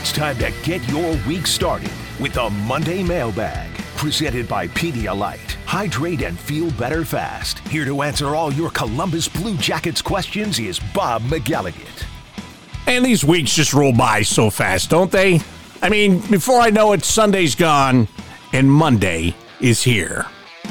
It's time to get your week started with the Monday Mailbag, presented by Pedialyte. Hydrate and feel better fast. Here to answer all your Columbus Blue Jackets questions is Bob McElligott. And these weeks just roll by so fast, don't they? I mean, before I know it, Sunday's gone and Monday is here.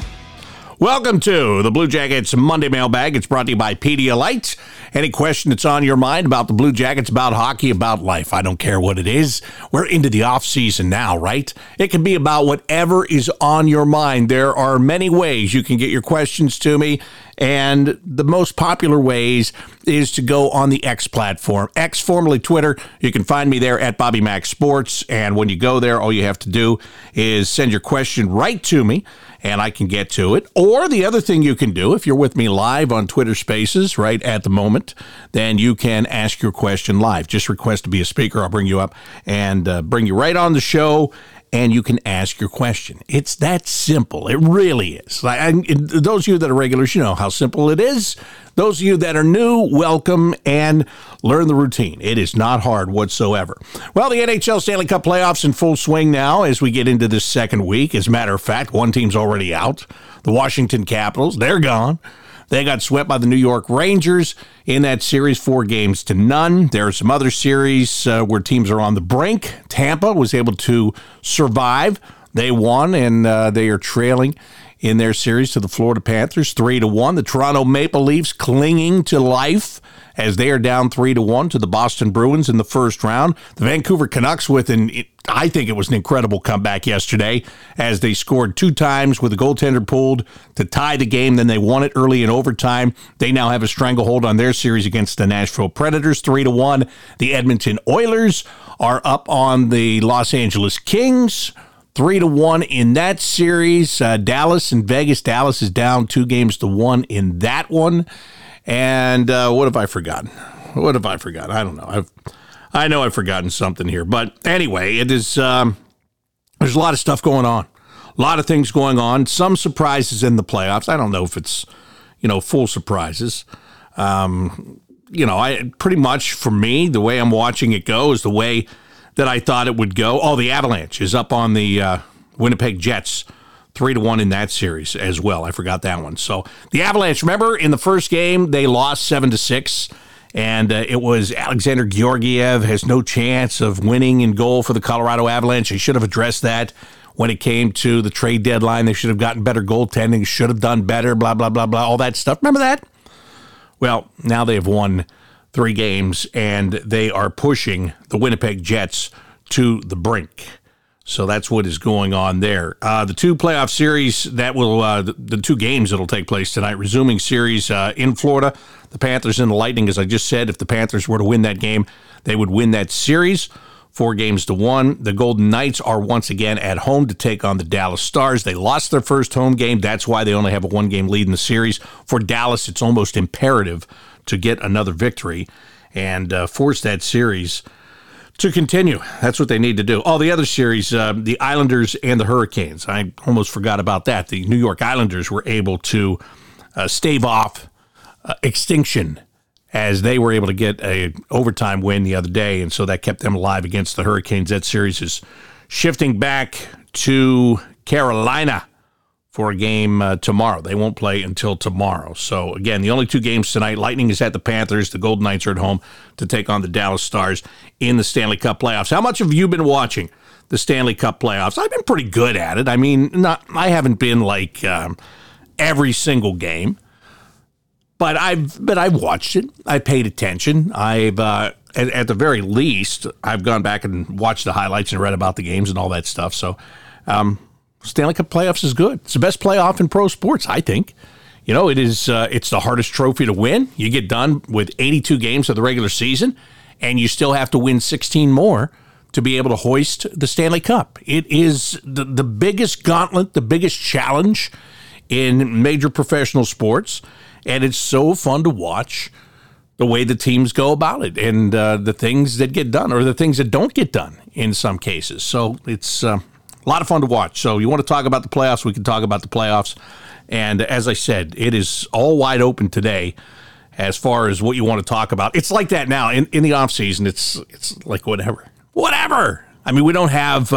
Welcome to the Blue Jackets Monday Mailbag. It's brought to you by Pedialyte. Any question that's on your mind about the Blue Jackets, about hockey, about life, I don't care what it is. We're into the off season now, right? It can be about whatever is on your mind. There are many ways you can get your questions to me, and the most popular ways is to go on the X platform. X, formerly Twitter. You can find me there at Bobby Mac Sports, and when you go there, all you have to do is send your question right to me, and I can get to it. Or the other thing you can do, if you're with me live on Twitter Spaces right at the moment, then you can ask your question live. Just request to be a speaker. I'll bring you up and bring you right on the show, and you can ask your question. It's that simple. It really is. Those of you that are regulars, you know how simple it is. Those of you that are new, welcome and learn the routine. It is not hard whatsoever. Well, the NHL Stanley Cup playoffs in full swing now as we get into this second week. As a matter of fact, one team's already out. The Washington Capitals, they're gone. They got swept by the New York Rangers in that series, 4-0. There are some other series where teams are on the brink. Tampa was able to survive. They won, and they are trailing in their series to the Florida Panthers, 3-1. The Toronto Maple Leafs clinging to life as they are down 3-1 to the Boston Bruins in the first round. The Vancouver Canucks I think it was an incredible comeback yesterday as they scored 2 times with a goaltender pulled to tie the game. Then they won it early in overtime. They now have a stranglehold on their series against the Nashville Predators, 3-1. The Edmonton Oilers are up on the Los Angeles Kings, 3-1 in that series. Dallas and Vegas. Dallas is down 2-1 in that one. And what have I forgotten? I don't know. I know I've forgotten something here. But anyway, it is. There's a lot of stuff going on. A lot of things going on. Some surprises in the playoffs. I don't know if it's, full surprises. I pretty much, for me, the way I'm watching it go is the way that I thought it would go. Oh, the Avalanche is up on the Winnipeg Jets, 3-1 in that series as well. I forgot that one. So the Avalanche, remember in the first game, they lost 7-6, and it was Alexander Georgiev has no chance of winning in goal for the Colorado Avalanche. They should have addressed that when it came to the trade deadline. They should have gotten better goaltending, should have done better, blah, blah, blah, blah, all that stuff. Remember that? Well, now they have won 3 games, and they are pushing the Winnipeg Jets to the brink. So that's what is going on there. The 2 playoff series that will, the 2 games that will take place tonight, resuming series in Florida, the Panthers and the Lightning, as I just said, if the Panthers were to win that game, they would win that series, 4-1. The Golden Knights are once again at home to take on the Dallas Stars. They lost their first home game. That's why they only have a 1-game lead in the series. For Dallas, it's almost imperative to get another victory and force that series to continue. That's what they need to do. Oh, the other series, the Islanders and the Hurricanes. I almost forgot about that. The New York Islanders were able to stave off extinction as they were able to get a overtime win the other day, and so that kept them alive against the Hurricanes. That series is shifting back to Carolina for a game tomorrow. They won't play until tomorrow. So, again, the only 2 games tonight. Lightning is at the Panthers. The Golden Knights are at home to take on the Dallas Stars in the Stanley Cup playoffs. How much have you been watching the Stanley Cup playoffs? I've been pretty good at it. I mean, I haven't been like every single game, but I've watched it. I paid attention. I've at the very least, I've gone back and watched the highlights and read about the games and all that stuff. So, Stanley Cup playoffs is good. It's the best playoff in pro sports, I think. It is. It's the hardest trophy to win. You get done with 82 games of the regular season, and you still have to win 16 more to be able to hoist the Stanley Cup. It is the biggest gauntlet, the biggest challenge in major professional sports, and it's so fun to watch the way the teams go about it and the things that get done or the things that don't get done in some cases. So it's a lot of fun to watch. So you want to talk about the playoffs, we can talk about the playoffs. And as I said, it is all wide open today as far as what you want to talk about. It's like that now in the off season. It's like whatever. whatever. I mean, we don't have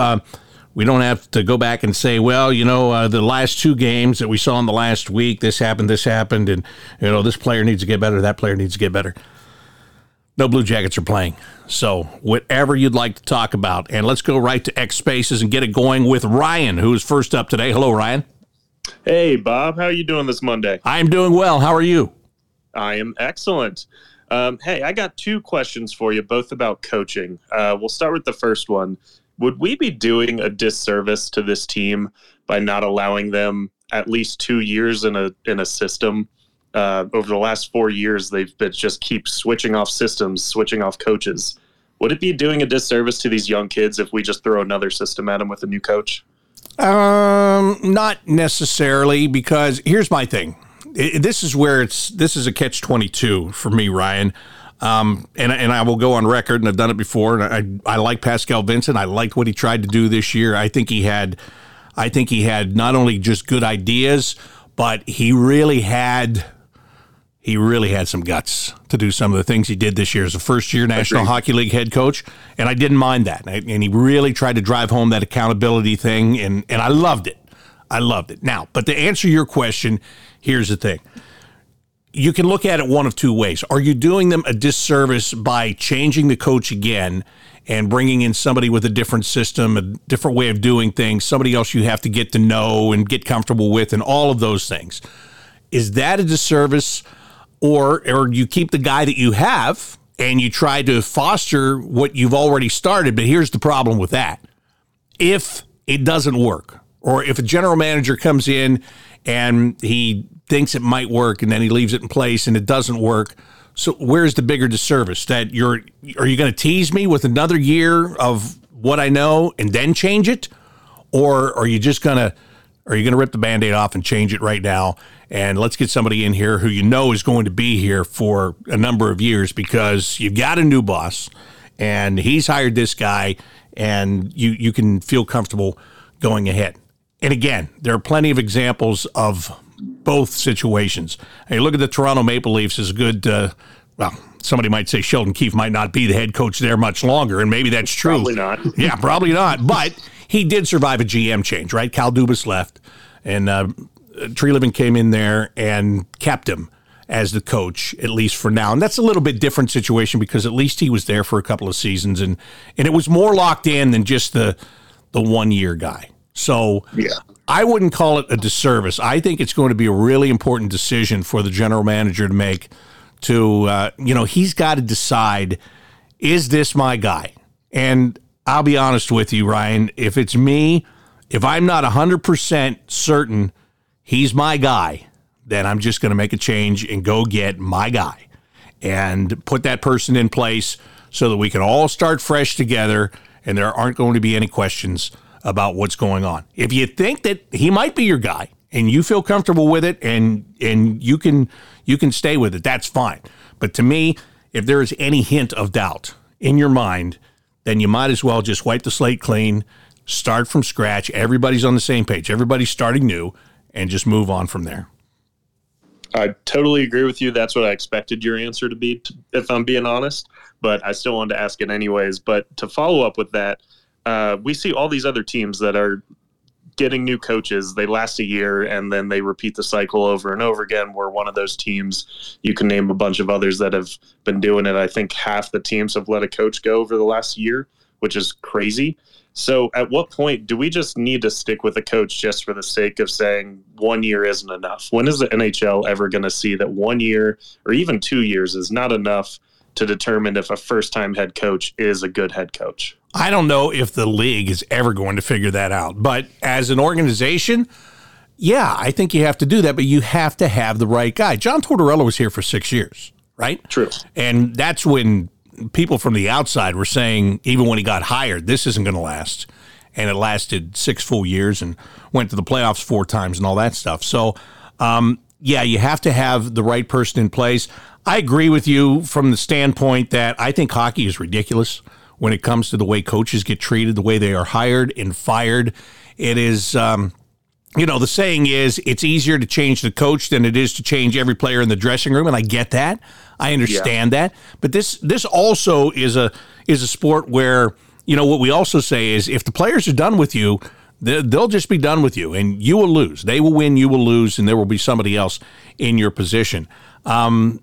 to go back and say, well, the last 2 games that we saw in the last week, this happened, and, this player needs to get better, that player needs to get better. No Blue Jackets are playing. So whatever you'd like to talk about. And let's go right to X Spaces and get it going with Ryan, who is first up today. Hello, Ryan. Hey, Bob. How are you doing this Monday? I'm doing well. How are you? I am excellent. Hey, I got 2 questions for you, both about coaching. We'll start with the first one. Would we be doing a disservice to this team by not allowing them at least 2 years in a system? Over the last 4 years, they've been just keep switching off systems, switching off coaches. Would it be doing a disservice to these young kids if we just throw another system at them with a new coach? Not necessarily, because here's my thing. This is a catch-22 for me, Ryan. And I will go on record, and I've done it before. And I like Pascal Vincent. I liked what he tried to do this year. I think he had not only just good ideas, but he really had some guts to do some of the things he did this year as a first-year National Hockey League head coach, and I didn't mind that. And he really tried to drive home that accountability thing, and I loved it. I loved it. Now, but to answer your question, here's the thing. You can look at it one of 2 ways. Are you doing them a disservice by changing the coach again and bringing in somebody with a different system, a different way of doing things, somebody else you have to get to know and get comfortable with, and all of those things? Is that a disservice? Or you keep the guy that you have and you try to foster what you've already started. But here's the problem with that. If it doesn't work, or if a general manager comes in and he thinks it might work and then he leaves it in place and it doesn't work, so where's the bigger disservice? Are you going to tease me with another year of what I know and then change it? Or are you going to rip the Band-Aid off and change it right now? And let's get somebody in here who is going to be here for a number of years, because you've got a new boss and he's hired this guy, and you can feel comfortable going ahead. And again, there are plenty of examples of both situations. Hey, look at the Toronto Maple Leafs as a good, somebody might say Sheldon Keefe might not be the head coach there much longer, and maybe that's true. Probably not. Yeah, probably not. But he did survive a GM change, right? Kyle Dubas left, and Treliving came in there and kept him as the coach, at least for now. And that's a little bit different situation, because at least he was there for a couple of seasons, and it was more locked in than just the 1 year guy. So yeah, I wouldn't call it a disservice. I think it's going to be a really important decision for the general manager to make. He's got to decide, is this my guy? And I'll be honest with you, Ryan, if it's me, if I'm not 100% certain he's my guy, then I'm just going to make a change and go get my guy and put that person in place so that we can all start fresh together and there aren't going to be any questions about what's going on. If you think that he might be your guy and you feel comfortable with it and you can stay with it, that's fine. But to me, if there is any hint of doubt in your mind, then you might as well just wipe the slate clean, start from scratch. Everybody's on the same page. Everybody's starting new, and just move on from there. I totally agree with you. That's what I expected your answer to be, if I'm being honest, but I still wanted to ask it anyways. But to follow up with that, we see all these other teams that are getting new coaches. They last a year and then they repeat the cycle over and over again. We're one of those teams. You can name a bunch of others that have been doing it. I think half the teams have let a coach go over the last year, which is crazy. So at what point do we just need to stick with a coach just for the sake of saying 1 year isn't enough? When is the NHL ever going to see that 1 year or even 2 years is not enough to determine if a first-time head coach is a good head coach? I don't know if the league is ever going to figure that out. But as an organization, yeah, I think you have to do that, but you have to have the right guy. John Tortorella was here for 6 years, right? True. And that's when people from the outside were saying, even when he got hired, this isn't going to last. And it lasted 6 full years and went to the playoffs 4 times and all that stuff. So, yeah, you have to have the right person in place. I agree with you from the standpoint that I think hockey is ridiculous when it comes to the way coaches get treated, the way they are hired and fired. It is, the saying is it's easier to change the coach than it is to change every player in the dressing room. And I get that. I understand that. But this also is a sport where what we also say is if the players are done with you, they'll just be done with you, and you will lose. They will win, you will lose, and there will be somebody else in your position. I'd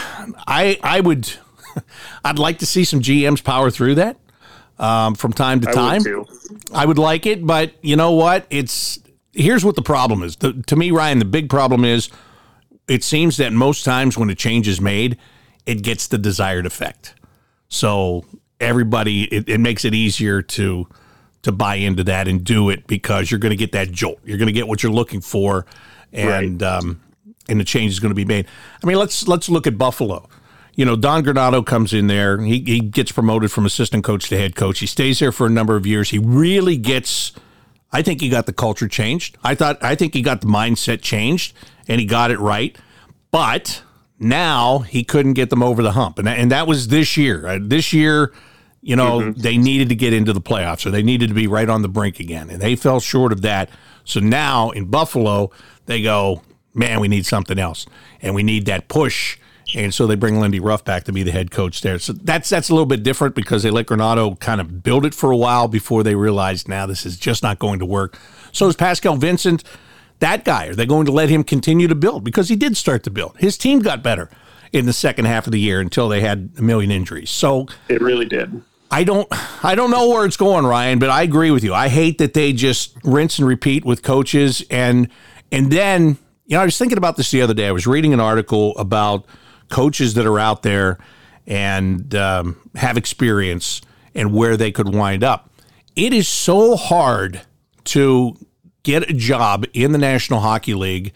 like to see some GMs power through that from time to time. I would like it, but you know what? Here's what the problem is. To me, Ryan, the big problem is it seems that most times when a change is made, it gets the desired effect. So everybody, it makes it easier to buy into that and do it because you're going to get that jolt. You're going to get what you're looking for, and the change is going to be made. I mean, let's look at Buffalo. Don Granato comes in there. He gets promoted from assistant coach to head coach. He stays there for a number of years. He really gets, I think he got the culture changed. I think he got the mindset changed, and he got it right. But now he couldn't get them over the hump. And that was this year. This year, they needed to get into the playoffs, or they needed to be right on the brink again. And they fell short of that. So now in Buffalo, they go, man, we need something else. And we need that push. And so they bring Lindy Ruff back to be the head coach there. So that's a little bit different because they let Granato kind of build it for a while before they realized now this is just not going to work. So is Pascal Vincent that guy? Are they going to let him continue to build? Because he did start to build. His team got better in the second half of the year until they had a million injuries. So it really did. I don't know where it's going, Ryan, but I agree with you. I hate that they just rinse and repeat with coaches. And then, I was thinking about this the other day. I was reading an article about coaches that are out there and have experience and where they could wind up. It is so hard to get a job in the National Hockey League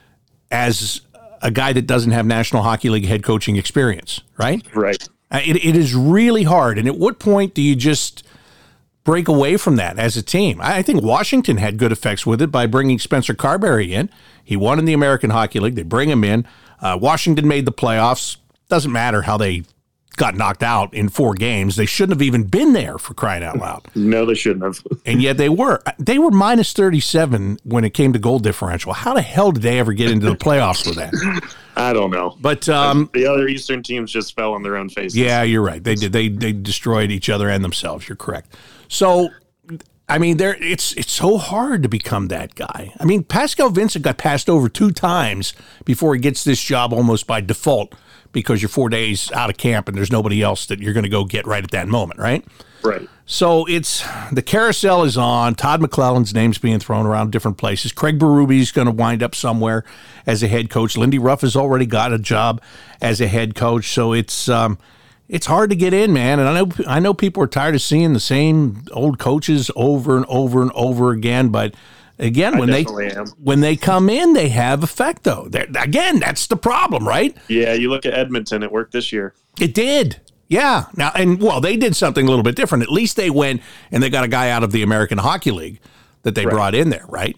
as a guy that doesn't have National Hockey League head coaching experience, right? Right. It is really hard. And at what point do you just break away from that as a team? I think Washington had good effects with it by bringing Spencer Carberry in. He won in the American Hockey League. They bring him in. Washington made the playoffs. Doesn't matter how they got knocked out in 4 games. They shouldn't have even been there, for crying out loud. No, they shouldn't have. And yet they were. They were minus 37 when it came to goal differential. How the hell did they ever get into the playoffs with that? I don't know. But the other Eastern teams just fell on their own faces. Yeah, you're right. They did. They destroyed each other and themselves. You're correct. So, I mean, it's so hard to become that guy. I mean, Pascal Vincent got passed over 2 times before he gets this job almost by default because you're 4 days out of camp and there's nobody else that you're going to go get right at that moment, right? Right. So the carousel is on. Todd McClellan's name's being thrown around different places. Craig Berube's going to wind up somewhere as a head coach. Lindy Ruff has already got a job as a head coach. So it's hard to get in, man. And I know people are tired of seeing the same old coaches over and over and over again. But again, when they come in, they have effect, though. Again, that's the problem, right? Yeah, you look at Edmonton. It worked this year. It did. Yeah. Now, they did something a little bit different. At least they went and they got a guy out of the American Hockey League that they brought in there, right?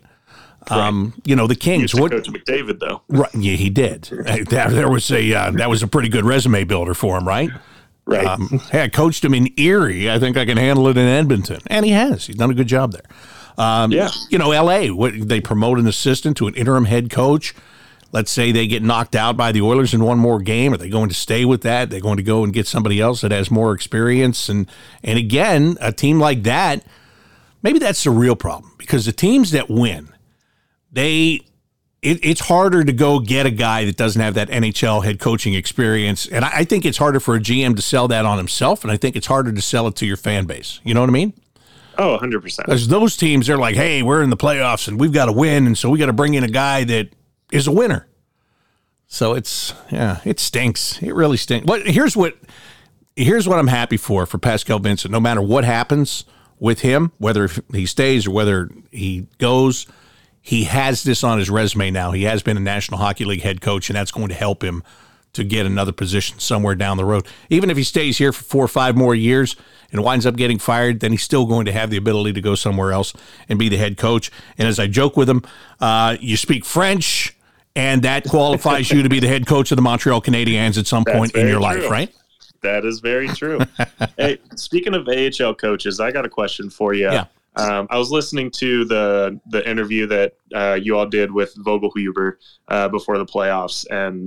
The Kings. Coach McDavid, though. Right. Yeah, he did. That was a pretty good resume builder for him, right? Right. I coached him in Erie. I think I can handle it in Edmonton, and he has. He's done a good job there. L.A. They promote an assistant to an interim head coach. Let's say they get knocked out by the Oilers in one more game. Are they going to stay with that? They're going to go and get somebody else that has more experience. And again, a team like that, maybe that's the real problem because the teams that win, it's harder to go get a guy that doesn't have that NHL head coaching experience. And I think it's harder for a GM to sell that on himself. And I think it's harder to sell it to your fan base. You know what I mean? Oh, 100%. Because those teams, they're like, hey, we're in the playoffs and we've got to win. And so we got to bring in a guy that is a winner. So it stinks. It really stinks. Here's what I'm happy for Pascal Vincent. No matter what happens with him, whether he stays or whether he goes, he has this on his resume now. He has been a National Hockey League head coach, and that's going to help him to get another position somewhere down the road. Even if he stays here for 4 or 5 more years and winds up getting fired, then he's still going to have the ability to go somewhere else and be the head coach. And as I joke with him, you speak French, and that qualifies you to be the head coach of the Montreal Canadiens at some point in your life, right? That is very true. Hey, speaking of AHL coaches, I got a question for you. Yeah. I was listening to the interview that you all did with Vogelhuber before the playoffs, and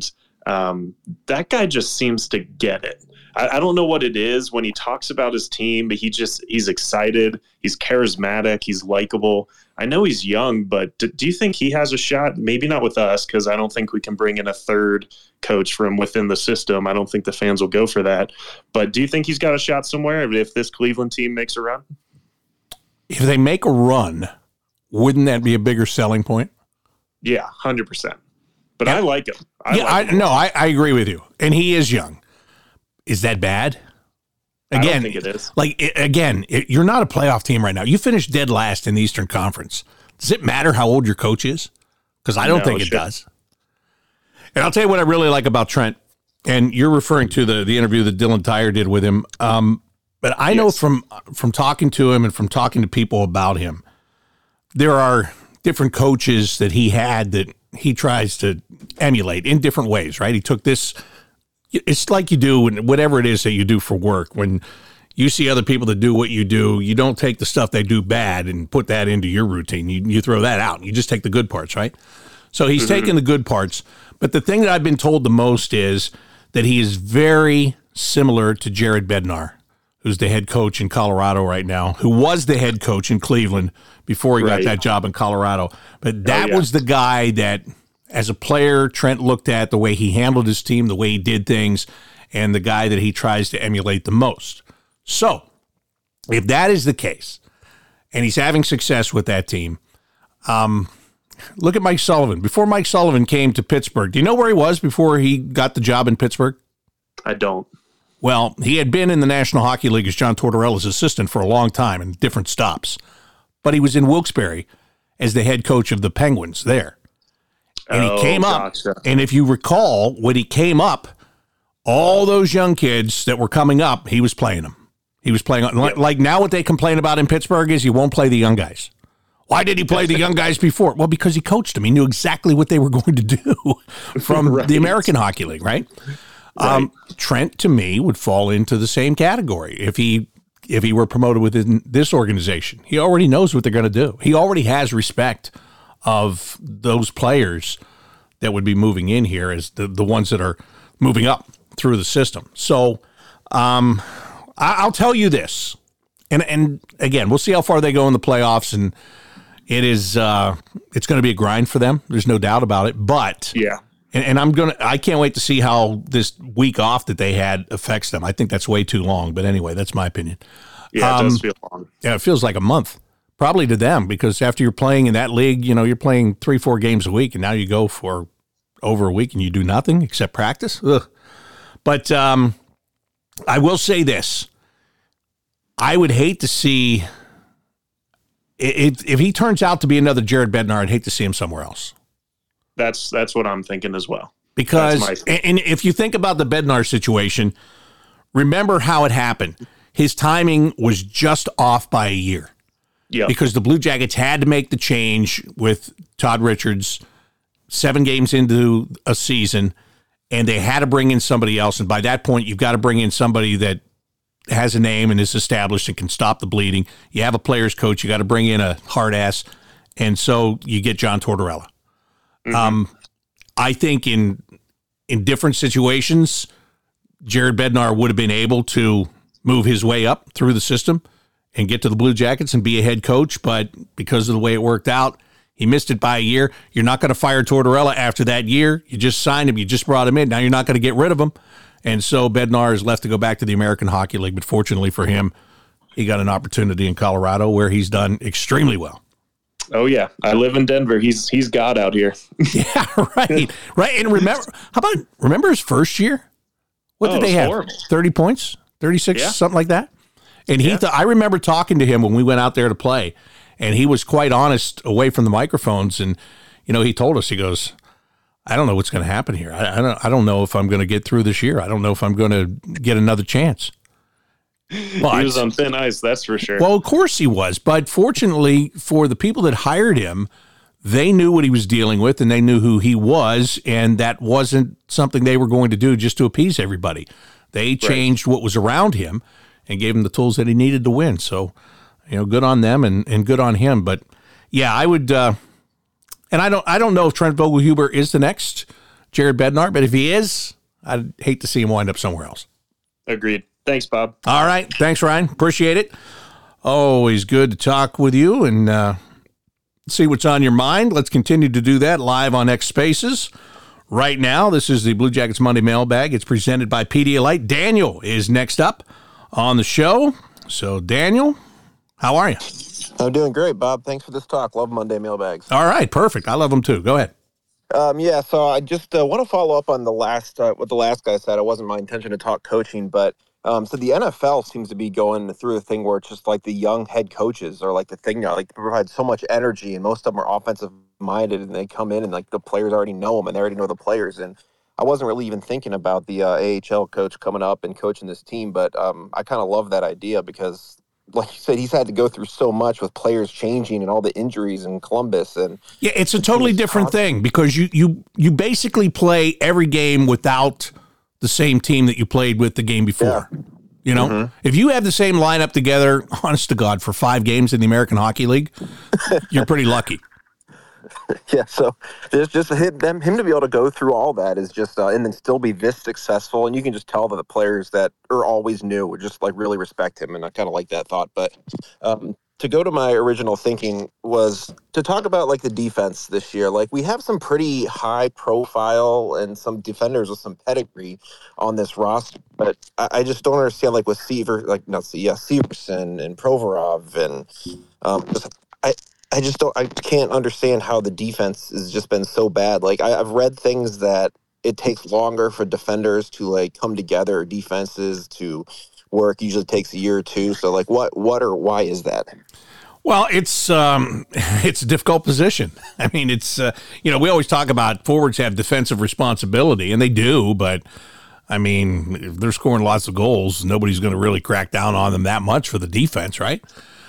That guy just seems to get it. I don't know what it is when he talks about his team, but he's excited. He's charismatic. He's likable. I know he's young, but do you think he has a shot? Maybe not with us, because I don't think we can bring in a third coach from within the system. I don't think the fans will go for that. But do you think he's got a shot somewhere if this Cleveland team makes a run? If they make a run, wouldn't that be a bigger selling point? Yeah, 100%. But I like him. I agree with you. And he is young. Is that bad? Again, I don't think it is. You're not a playoff team right now. You finished dead last in the Eastern Conference. Does it matter how old your coach is? Because I don't think it does. And I'll tell you what I really like about Trent. And you're referring to the interview that Dylan Tyre did with him. But I know from talking to him and from talking to people about him, there are different coaches that he had that he tries to emulate in different ways, right? He took this. It's like you do whatever it is that you do for work. When you see other people that do what you do, you don't take the stuff they do bad and put that into your routine. You throw that out. You just take the good parts, right? So he's taking the good parts. But the thing that I've been told the most is that he is very similar to Jared Bednar, who's the head coach in Colorado right now, who was the head coach in Cleveland before he got that job in Colorado. But that was the guy that, as a player, Trent looked at the way he handled his team, the way he did things, and the guy that he tries to emulate the most. So, if that is the case, and he's having success with that team, look at Mike Sullivan. Before Mike Sullivan came to Pittsburgh, do you know where he was before he got the job in Pittsburgh? I don't. Well, he had been in the National Hockey League as John Tortorella's assistant for a long time in different stops. But he was in Wilkes-Barre as the head coach of the Penguins there. And he came up, and if you recall, when he came up, all those young kids that were coming up, he was playing them. He was playing, like now what they complain about in Pittsburgh is he won't play the young guys. Why did he play the young guys before? Well, because he coached them. He knew exactly what they were going to do from the American Hockey League, right? Trent, to me, would fall into the same category if he were promoted within this organization. He already knows what they're going to do. He already has respect of those players that would be moving in here as the ones that are moving up through the system. So I'll tell you this, and again, we'll see how far they go in the playoffs, and it's going to be a grind for them. There's no doubt about it. But and I can't wait to see how this week off that they had affects them. I think that's way too long, but anyway, that's my opinion. Yeah, it does feel long. Yeah, it feels like a month. Probably to them, because after you're playing in that league, you're playing 3-4 games a week, and now you go for over a week and you do nothing except practice. Ugh. But I will say this. I would hate to see, if he turns out to be another Jared Bednar, I'd hate to see him somewhere else. That's what I'm thinking as well. Because, and if you think about the Bednar situation, remember how it happened. His timing was just off by a year. Yeah, because the Blue Jackets had to make the change with Todd Richards 7 games into a season, and they had to bring in somebody else. And by that point, you've got to bring in somebody that has a name and is established and can stop the bleeding. You have a player's coach. You got to bring in a hard ass. And so you get John Tortorella. I think in different situations, Jared Bednar would have been able to move his way up through the system and get to the Blue Jackets and be a head coach, but because of the way it worked out, he missed it by a year. You're not going to fire Tortorella after that year. You just signed him. You just brought him in. Now you're not going to get rid of him. And so Bednar is left to go back to the American Hockey League, but fortunately for him, he got an opportunity in Colorado where he's done extremely well. Oh, yeah. I live in Denver. He's God out here. Yeah, right. Right. And remember his first year? What did they have? Horrible. 30 points? 36, something like that? And I remember talking to him when we went out there to play, and he was quite honest away from the microphones. And, he told us, he goes, I don't know what's going to happen here. I don't know if I'm going to get through this year. I don't know if I'm going to get another chance. But, he was on thin ice, that's for sure. Well, of course he was. But fortunately for the people that hired him, they knew what he was dealing with, and they knew who he was, and that wasn't something they were going to do just to appease everybody. They changed what was around him and gave him the tools that he needed to win. So, good on them and good on him. But yeah, I would, and I don't know if Trent Vogelhuber is the next Jared Bednar, but if he is, I'd hate to see him wind up somewhere else. Agreed. Thanks, Bob. All right. Thanks, Ryan. Appreciate it. Always good to talk with you and see what's on your mind. Let's continue to do that live on X Spaces. Right now, this is the Blue Jackets Monday Mailbag. It's presented by Pedialyte. Daniel is next up on the show. So, Daniel, how are you? I'm doing great, Bob. Thanks for this talk. Love Monday Mailbags. All right. Perfect. I love them, too. Go ahead. So I just want to follow up on the last what the last guy said. It wasn't my intention to talk coaching, but so the NFL seems to be going through a thing where it's just like the young head coaches are like the thing now. Like, they provide so much energy, and most of them are offensive minded, and they come in and like the players already know them, and they already know the players. And I wasn't really even thinking about the AHL coach coming up and coaching this team, but I kind of love that idea because, like you said, he's had to go through so much with players changing and all the injuries in Columbus. And yeah, it's a totally different thing because you basically play every game without the same team that you played with the game before. Yeah. You know, if you have the same lineup together, honest to God, for 5 games in the American Hockey League, you're pretty lucky. Yeah, so there's just him to be able to go through all that is just and then still be this successful, and you can just tell that the players that are always new would just like really respect him, and I kind of like that thought. But to go to my original thinking was to talk about like the defense this year. Like, we have some pretty high profile and some defenders with some pedigree on this roster, but I just don't understand like with Severson and Provorov and I can't understand how the defense has just been so bad. Like, I've read things that it takes longer for defenders to like come together, or defenses to work. Usually takes a year or two. So like what or why is that? Well, it's a difficult position. I mean, it's, we always talk about forwards have defensive responsibility, and they do, but I mean, if they're scoring lots of goals, nobody's going to really crack down on them that much for the defense, right?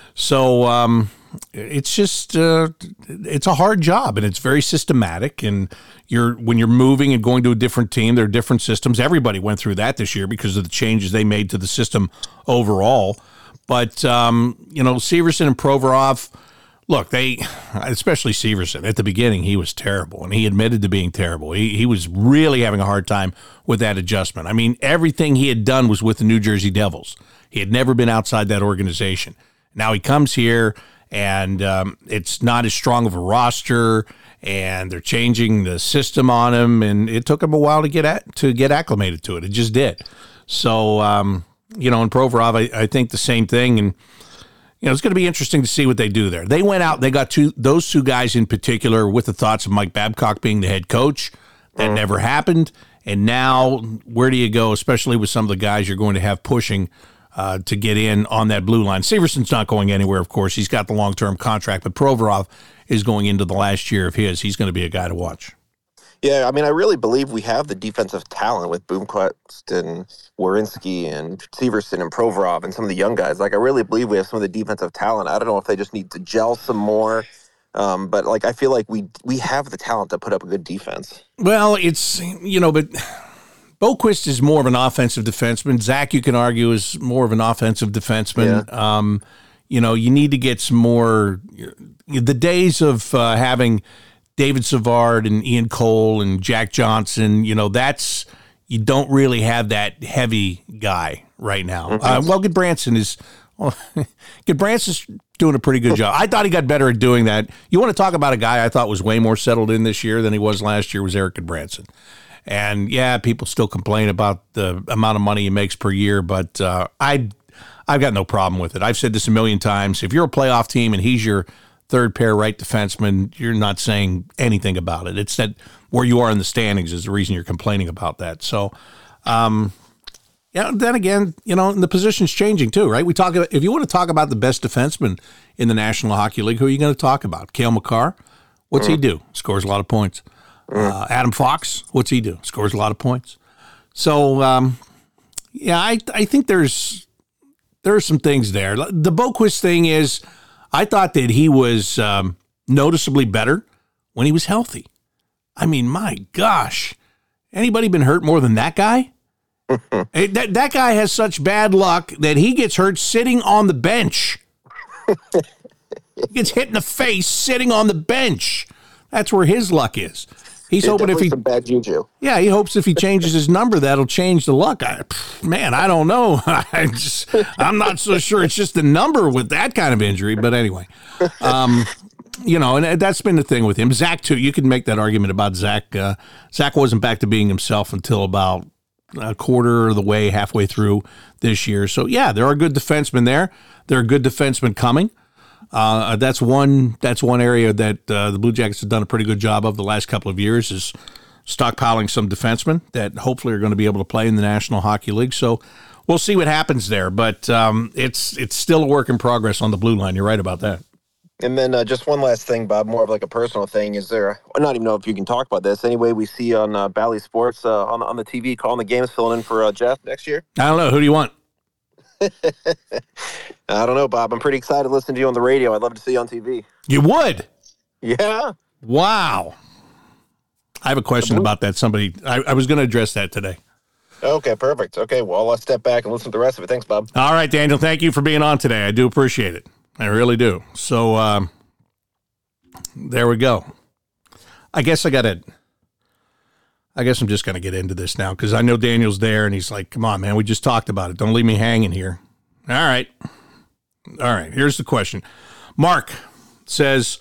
So, it's just it's a hard job, and it's very systematic, and when you're moving and going to a different team, there are different systems. Everybody went through that this year because of the changes they made to the system overall. But Severson and Provorov, look, especially Severson at the beginning, he was terrible, and he admitted to being terrible. He was really having a hard time with that adjustment. I mean, everything he had done was with the New Jersey Devils. He had never been outside that organization. Now he comes here, and it's not as strong of a roster, and they're changing the system on him, and it took him a while to get acclimated to it. It just did. So, in Provorov, I think the same thing, and it's going to be interesting to see what they do there. They went out, they got those two guys in particular with the thoughts of Mike Babcock being the head coach. That never happened, and now where do you go, especially with some of the guys you're going to have pushing to get in on that blue line? Severson's not going anywhere, of course. He's got the long-term contract, but Provorov is going into the last year of his. He's going to be a guy to watch. Yeah, I mean, I really believe we have the defensive talent with Boomquist and Werenski and Severson and Provorov and some of the young guys. Like, I really believe we have some of the defensive talent. I don't know if they just need to gel some more, but like I feel like we have the talent to put up a good defense. Well, it's but Boquist is more of an offensive defenseman. Zach, you can argue, is more of an offensive defenseman. Yeah. You need to get some more. The days of having David Savard and Ian Cole and Jack Johnson, you don't really have that heavy guy right now. Goodbranson's doing a pretty good job. I thought he got better at doing that. You want to talk about a guy I thought was way more settled in this year than he was last year was Eric Goodbranson. And yeah, people still complain about the amount of money he makes per year, but I've got no problem with it. I've said this a million times. If you're a playoff team and he's your third pair right defenseman, you're not saying anything about it. It's that where you are in the standings is the reason you're complaining about that. So, then again, the position's changing too, right? If you want to talk about the best defenseman in the National Hockey League, who are you going to talk about? Cale Makar? What's he do? Scores a lot of points. Adam Fox, what's he do? Scores a lot of points. So, I think there are some things there. The Boquist thing is, I thought that he was noticeably better when he was healthy. I mean, my gosh, anybody been hurt more than that guy? That guy has such bad luck that he gets hurt sitting on the bench. He gets hit in the face sitting on the bench. That's where his luck is. He's hoping if he some bad juju. Yeah, he hopes if he changes his number, that'll change the luck. Man, I don't know. I'm not so sure. It's just the number with that kind of injury. But anyway, and that's been the thing with him. Zach, too, you can make that argument about Zach. Zach wasn't back to being himself until about a quarter of the way, halfway through this year. So, yeah, there are good defensemen there. There are good defensemen coming. That's one area that the Blue Jackets have done a pretty good job of the last couple of years is stockpiling some defensemen that hopefully are going to be able to play in the National Hockey League. So we'll see what happens there, but it's still a work in progress on the blue line. You're right about that. And then just one last thing, Bob, more of like a personal thing. Is there, I don't even know if you can talk about this, anyway we see on Bally Sports on the TV calling the games, filling in for Jeff next year? I don't know. Who do you want? I don't know, Bob. I'm pretty excited to listen to you on the radio. I'd love to see you on TV. You would? Yeah. Wow. I have a question about that. I was going to address that today. Okay, perfect. Okay, well, I'll step back and listen to the rest of it. Thanks, Bob. All right, Daniel. Thank you for being on today. I do appreciate it. I really do. So there we go. I guess I'm just going to get into this now because I know Daniel's there and he's like, come on, man, we just talked about it. Don't leave me hanging here. All right. Here's the question. Mark says,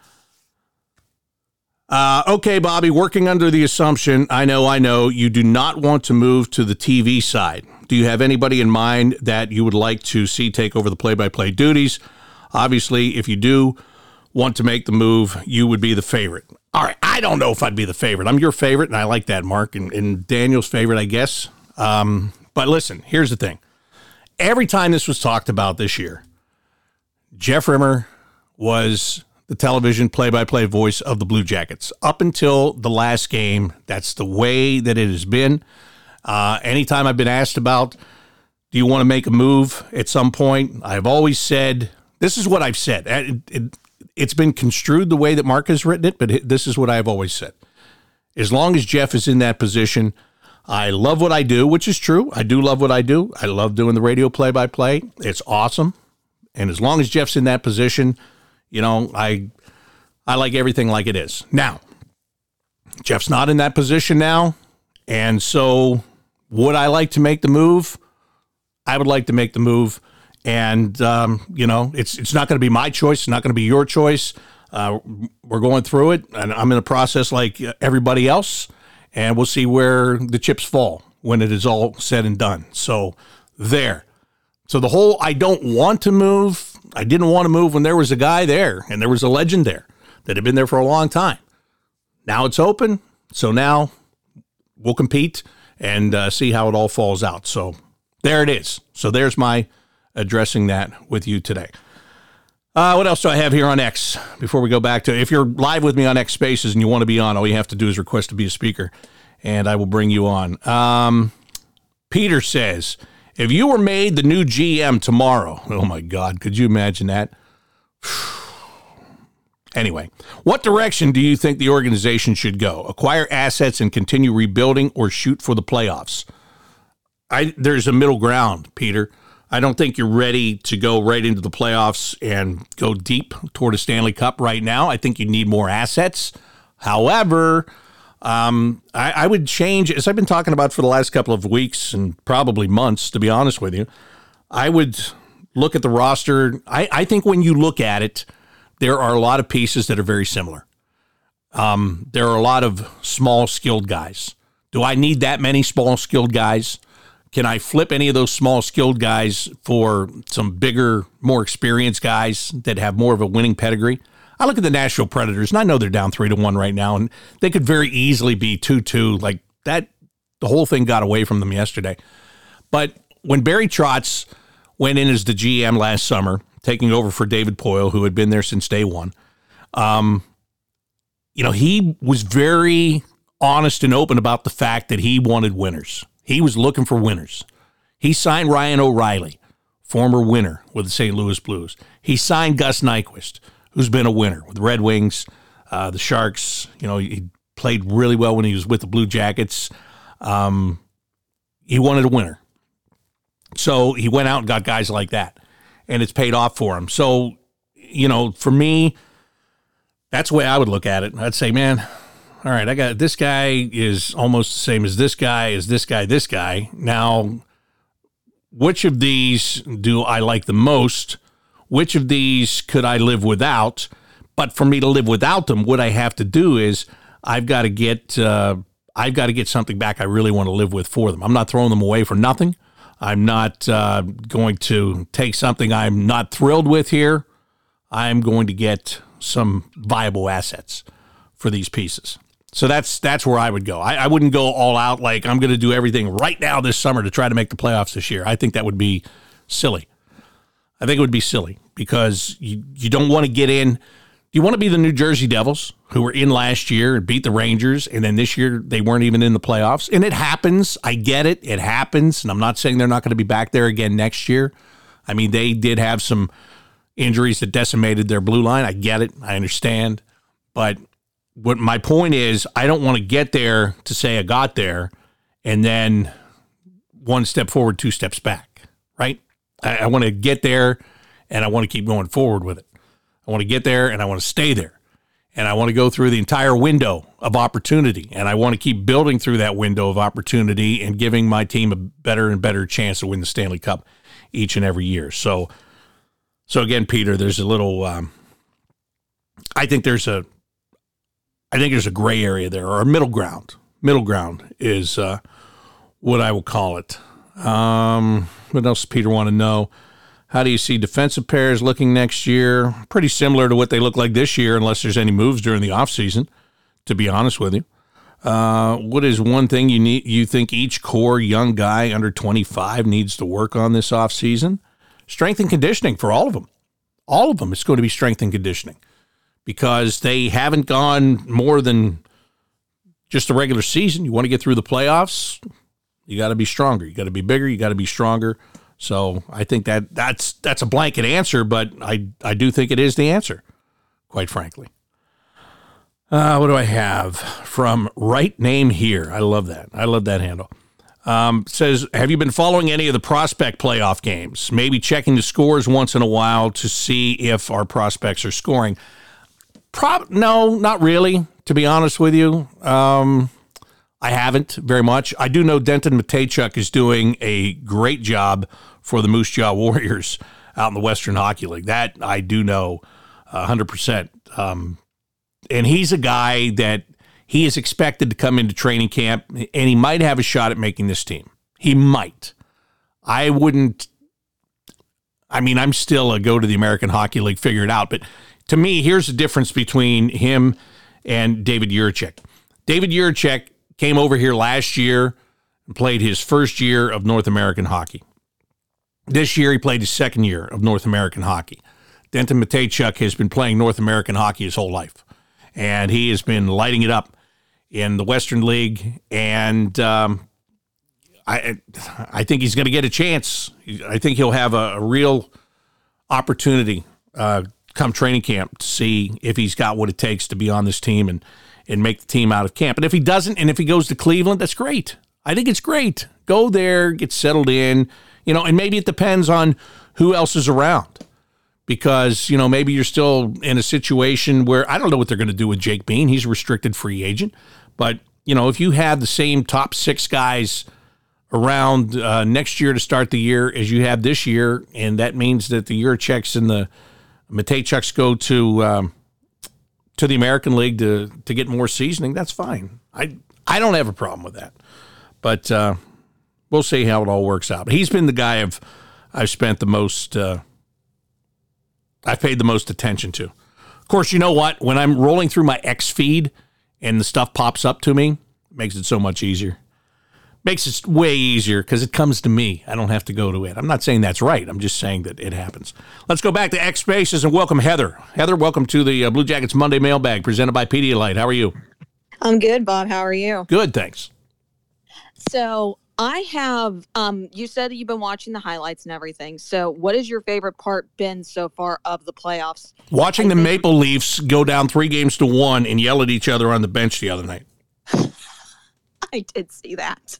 okay, Bobby, working under the assumption, I know you do not want to move to the TV side. Do you have anybody in mind that you would like to see take over the play-by-play duties? Obviously, if you do want to make the move, you would be the favorite. All right, I don't know if I'd be the favorite. I'm your favorite, and I like that, Mark, and Daniel's favorite, I guess. But listen, here's the thing. Every time this was talked about this year, Jeff Rimmer was the television play-by-play voice of the Blue Jackets. Up until the last game, that's the way that it has been. Anytime I've been asked about, do you want to make a move at some point, I've always said, this is what I've said. It's been construed the way that Mark has written it, but this is what I've always said. As long as Jeff is in that position, I love what I do, which is true. I do love what I do. I love doing the radio play-by-play. It's awesome. And as long as Jeff's in that position, I like everything like it is. Now, Jeff's not in that position now, and so would I like to make the move? I would like to make the move. And, it's not going to be my choice. It's not going to be your choice. We're going through it, and I'm in the process like everybody else, and we'll see where the chips fall when it is all said and done. So there. So the whole I don't want to move, I didn't want to move when there was a guy there, and there was a legend there that had been there for a long time. Now it's open, so now we'll compete and see how it all falls out. So there it is. So there's my addressing that with you today. What else do I have here on X before we go back to, if you're live with me on X Spaces and you want to be on, all you have to do is request to be a speaker and I will bring you on. Peter says, if you were made the new GM tomorrow, oh my God, could you imagine that? Anyway, what direction do you think the organization should go? Acquire assets and continue rebuilding or shoot for the playoffs? There's a middle ground, Peter. I don't think you're ready to go right into the playoffs and go deep toward a Stanley Cup right now. I think you need more assets. However, I would change, as I've been talking about for the last couple of weeks and probably months, to be honest with you, I would look at the roster. I think when you look at it, there are a lot of pieces that are very similar. There are a lot of small, skilled guys. Do I need that many small, skilled guys? Can I flip any of those small, skilled guys for some bigger, more experienced guys that have more of a winning pedigree? I look at the Nashville Predators, and I know they're down 3-1 right now, and they could very easily be 2-2. Like that, the whole thing got away from them yesterday. But when Barry Trotz went in as the GM last summer, taking over for David Poile, who had been there since day one, he was very honest and open about the fact that he wanted winners. He was looking for winners. He signed Ryan O'Reilly, former winner with the St. Louis Blues. He signed Gus Nyquist, who's been a winner with the Red Wings, the Sharks. He played really well when he was with the Blue Jackets. He wanted a winner. So he went out and got guys like that, and it's paid off for him. So, for me, that's the way I would look at it. I'd say, man, all right, I got this guy is almost the same as this guy, this guy. Now, which of these do I like the most? Which of these could I live without? But for me to live without them, what I have to do is I've got to get something back I really want to live with for them. I'm not throwing them away for nothing. I'm not going to take something I'm not thrilled with here. I'm going to get some viable assets for these pieces. So that's where I would go. I wouldn't go all out like I'm going to do everything right now this summer to try to make the playoffs this year. I think that would be silly. I think it would be silly because you don't want to get in. You want to be the New Jersey Devils, who were in last year and beat the Rangers, and then this year they weren't even in the playoffs. And it happens. I get it. It happens. And I'm not saying they're not going to be back there again next year. I mean, they did have some injuries that decimated their blue line. I get it. I understand. But what my point is, I don't want to get there to say I got there and then one step forward, two steps back, right? I want to get there and I want to keep going forward with it. I want to get there and I want to stay there. And I want to go through the entire window of opportunity. And I want to keep building through that window of opportunity and giving my team a better and better chance to win the Stanley Cup each and every year. So again, Peter, there's a little, I think there's a gray area there, or a middle ground. Middle ground is what I will call it. What else does Peter want to know? How do you see defensive pairs looking next year? Pretty similar to what they look like this year, unless there's any moves during the offseason, to be honest with you. What is one thing you think each core young guy under 25 needs to work on this offseason? Strength and conditioning for all of them. All of them, it's going to be strength and conditioning because they haven't gone more than just the regular season. You want to get through the playoffs, you got to be stronger. You got to be bigger. You got to be stronger. So I think that's a blanket answer, but I do think it is the answer, quite frankly. What do I have from Right Name Here? I love that. I love that handle. Says, have you been following any of the prospect playoff games? Maybe checking the scores once in a while to see if our prospects are scoring. No, not really, to be honest with you. I haven't very much. I do know Denton Mateychuk is doing a great job for the Moose Jaw Warriors out in the Western Hockey League. That I do know 100%. And he's a guy that he is expected to come into training camp, and he might have a shot at making this team. He might. I'm still a go to the American Hockey League, figure it out. But to me, here's the difference between him and David Jiricek. David Jiricek came over here last year and played his first year of North American hockey. This year, he played his second year of North American hockey. Denton Mateychuk has been playing North American hockey his whole life, and he has been lighting it up in the Western League, and I think he's going to get a chance. I think he'll have a real opportunity come training camp to see if he's got what it takes to be on this team and make the team out of camp. And if he doesn't, and if he goes to Cleveland, that's great. I think it's great. Go there, get settled in, and maybe it depends on who else is around. Because, maybe you're still in a situation where I don't know what they're going to do with Jake Bean. He's a restricted free agent. But, if you have the same top six guys around next year to start the year as you have this year, and that means that the Jiricheks and the Mateychuks go to the American League to get more seasoning, that's fine. I don't have a problem with that. But we'll see how it all works out. But he's been the guy I've spent the most I've paid the most attention to. Of course, you know what? When I'm rolling through my X feed and the stuff pops up to me, it makes it so much easier. Makes it way easier because it comes to me. I don't have to go to it. I'm not saying that's right. I'm just saying that it happens. Let's go back to X Spaces and welcome Heather. Heather, welcome to the Blue Jackets Monday Mailbag presented by Pedialyte. How are you? I'm good, Bob. How are you? Good, thanks. So I have, you said that you've been watching the highlights and everything. So what has your favorite part been so far of the playoffs? Watching the Maple Leafs go down 3-1 and yell at each other on the bench the other night. I did see that.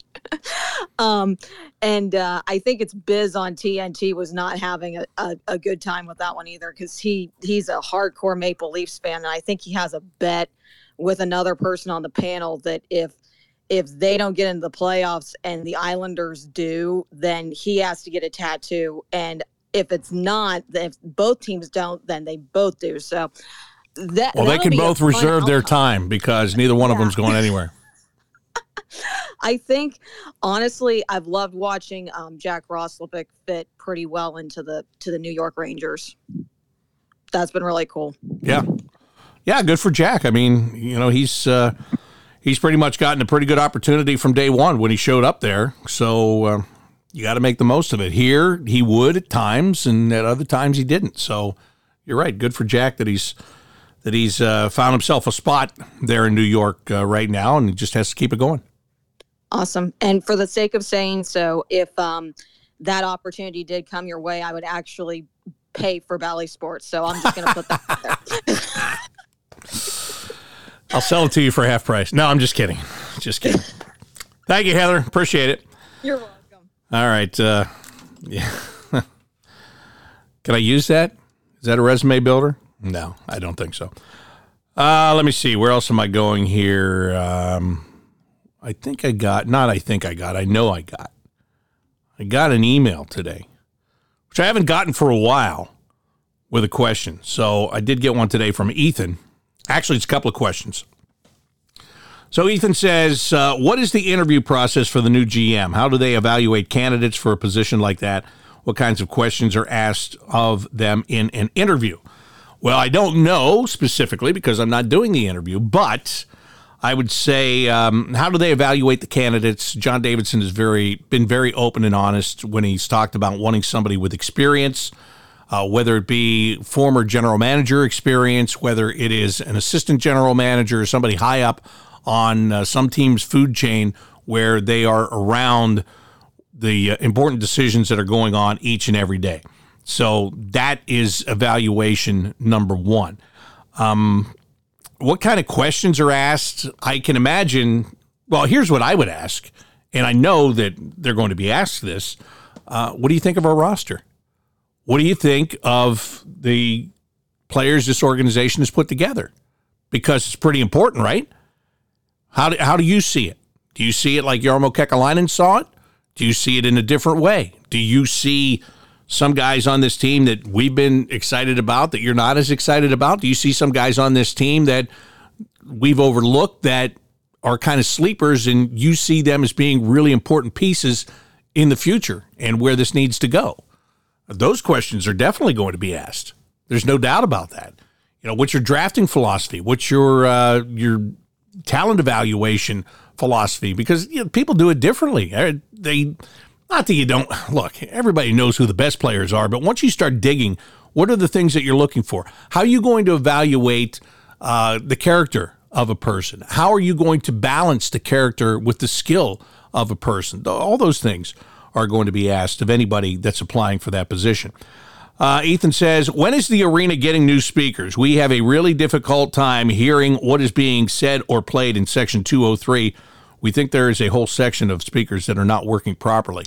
And I think it's Biz on TNT was not having a good time with that one either because he's a hardcore Maple Leafs fan, and I think he has a bet with another person on the panel that if they don't get into the playoffs and the Islanders do, then he has to get a tattoo. And if it's not, if both teams don't, then they both do. So they can both reserve their time because neither one of them's going anywhere. I think, honestly, I've loved watching Jack Roslovic fit pretty well into the New York Rangers. That's been really cool. Yeah, good for Jack. I mean, he's pretty much gotten a pretty good opportunity from day one when he showed up there. So you got to make the most of it. Here, he would at times, and at other times he didn't. So you're right. Good for Jack that he's found himself a spot there in New York right now, and he just has to keep it going. Awesome. And for the sake of saying so, if that opportunity did come your way, I would actually pay for Bally Sports. So I'm just going to put that out there. I'll sell it to you for half price. No, I'm just kidding. Just kidding. Thank you, Heather. Appreciate it. You're welcome. All right. Yeah. Can I use that? Is that a resume builder? No, I don't think so. Let me see. Where else am I going here? I know I got an email today, which I haven't gotten for a while, with a question. So I did get one today from Ethan. Actually, it's a couple of questions. So Ethan says, what is the interview process for the new GM? How do they evaluate candidates for a position like that? What kinds of questions are asked of them in an interview? Well, I don't know specifically because I'm not doing the interview, but I would say, how do they evaluate the candidates? John Davidson has been very open and honest when he's talked about wanting somebody with experience, whether it be former general manager experience, whether it is an assistant general manager, or somebody high up on some team's food chain where they are around the important decisions that are going on each and every day. So that is evaluation number one. What kind of questions are asked? I can imagine, well, here's what I would ask, and I know that they're going to be asked this. What do you think of our roster? What do you think of the players this organization has put together? Because it's pretty important, right? How do you see it? Do you see it like Jarmo Kekalainen saw it? Do you see it in a different way? Do you see some guys on this team that we've been excited about that you're not as excited about? Do you see some guys on this team that we've overlooked that are kind of sleepers and you see them as being really important pieces in the future and where this needs to go? Those questions are definitely going to be asked. There's no doubt about that. What's your drafting philosophy? What's your talent evaluation philosophy? Because people do it differently. Not that you don't look, everybody knows who the best players are, but once you start digging, what are the things that you're looking for? How are you going to evaluate the character of a person? How are you going to balance the character with the skill of a person? All those things are going to be asked of anybody that's applying for that position. Ethan says, when is the arena getting new speakers? We have a really difficult time hearing what is being said or played in Section 203. We think there is a whole section of speakers that are not working properly.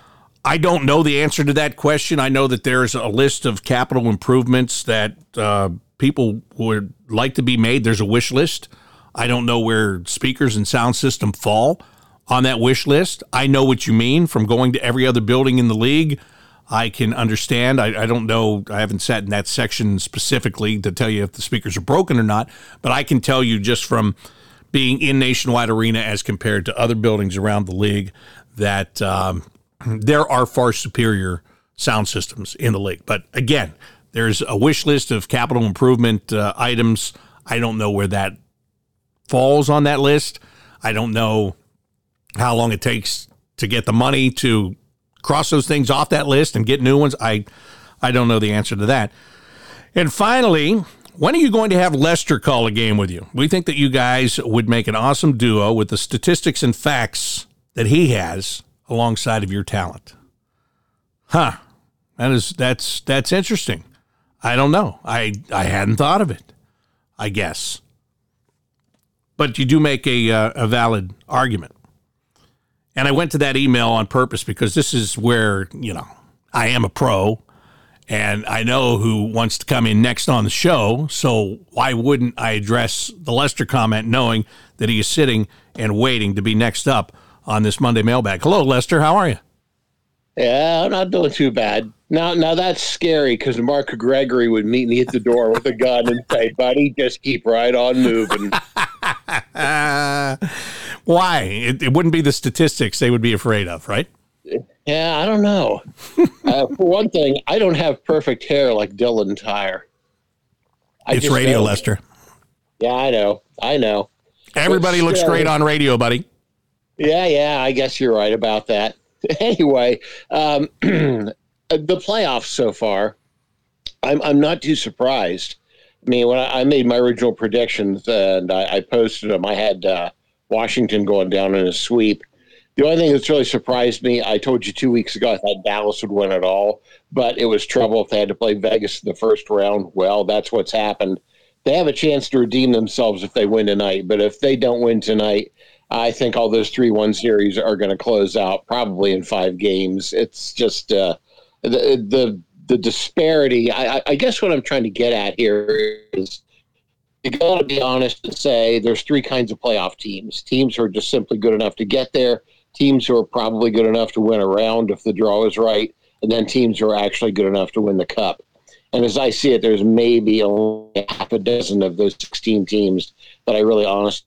I don't know the answer to that question. I know that there's a list of capital improvements that people would like to be made. There's a wish list. I don't know where speakers and sound system fall on that wish list. I know what you mean from going to every other building in the league. I can understand. I don't know. I haven't sat in that section specifically to tell you if the speakers are broken or not, but I can tell you just from being in Nationwide Arena as compared to other buildings around the league that there are far superior sound systems in the league. But again, there's a wish list of capital improvement items. I don't know where that falls on that list. I don't know how long it takes to get the money to cross those things off that list and get new ones. I don't know the answer to that. And finally, when are you going to have Lester call a game with you? We think that you guys would make an awesome duo with the statistics and facts that he has alongside of your talent. That's interesting. I don't know. I hadn't thought of it, I guess. But you do make a valid argument. And I went to that email on purpose because this is where, I am a pro And I know who wants to come in next on the show, so why wouldn't I address the Lester comment knowing that he is sitting and waiting to be next up on this Monday mailbag? Hello, Lester. How are you? Yeah, I'm not doing too bad. Now that's scary because Mark Gregory would meet me at the door with a gun and say, buddy, just keep right on moving. Why? It wouldn't be the statistics they would be afraid of, right? Yeah, I don't know. For one thing, I don't have perfect hair like Dylan Tyre. It's radio, Lester. Yeah, I know. Everybody looks great on radio, buddy. Yeah, I guess you're right about that. Anyway, the playoffs so far, I'm not too surprised. I mean, when I made my original predictions and I posted them, I had Washington going down in a sweep. The only thing that's really surprised me, I told you 2 weeks ago, I thought Dallas would win it all, but it was trouble if they had to play Vegas in the first round. Well, that's what's happened. They have a chance to redeem themselves if they win tonight, but if they don't win tonight, I think all those 3-1 series are going to close out probably in 5 games. It's just the disparity. I guess what I'm trying to get at here is you got to be honest and say there's 3 kinds of playoff teams. Teams who are just simply good enough to get there, teams who are probably good enough to win a round if the draw is right, and then teams who are actually good enough to win the cup. And as I see it, there's maybe only half a dozen of those 16 teams that I really honestly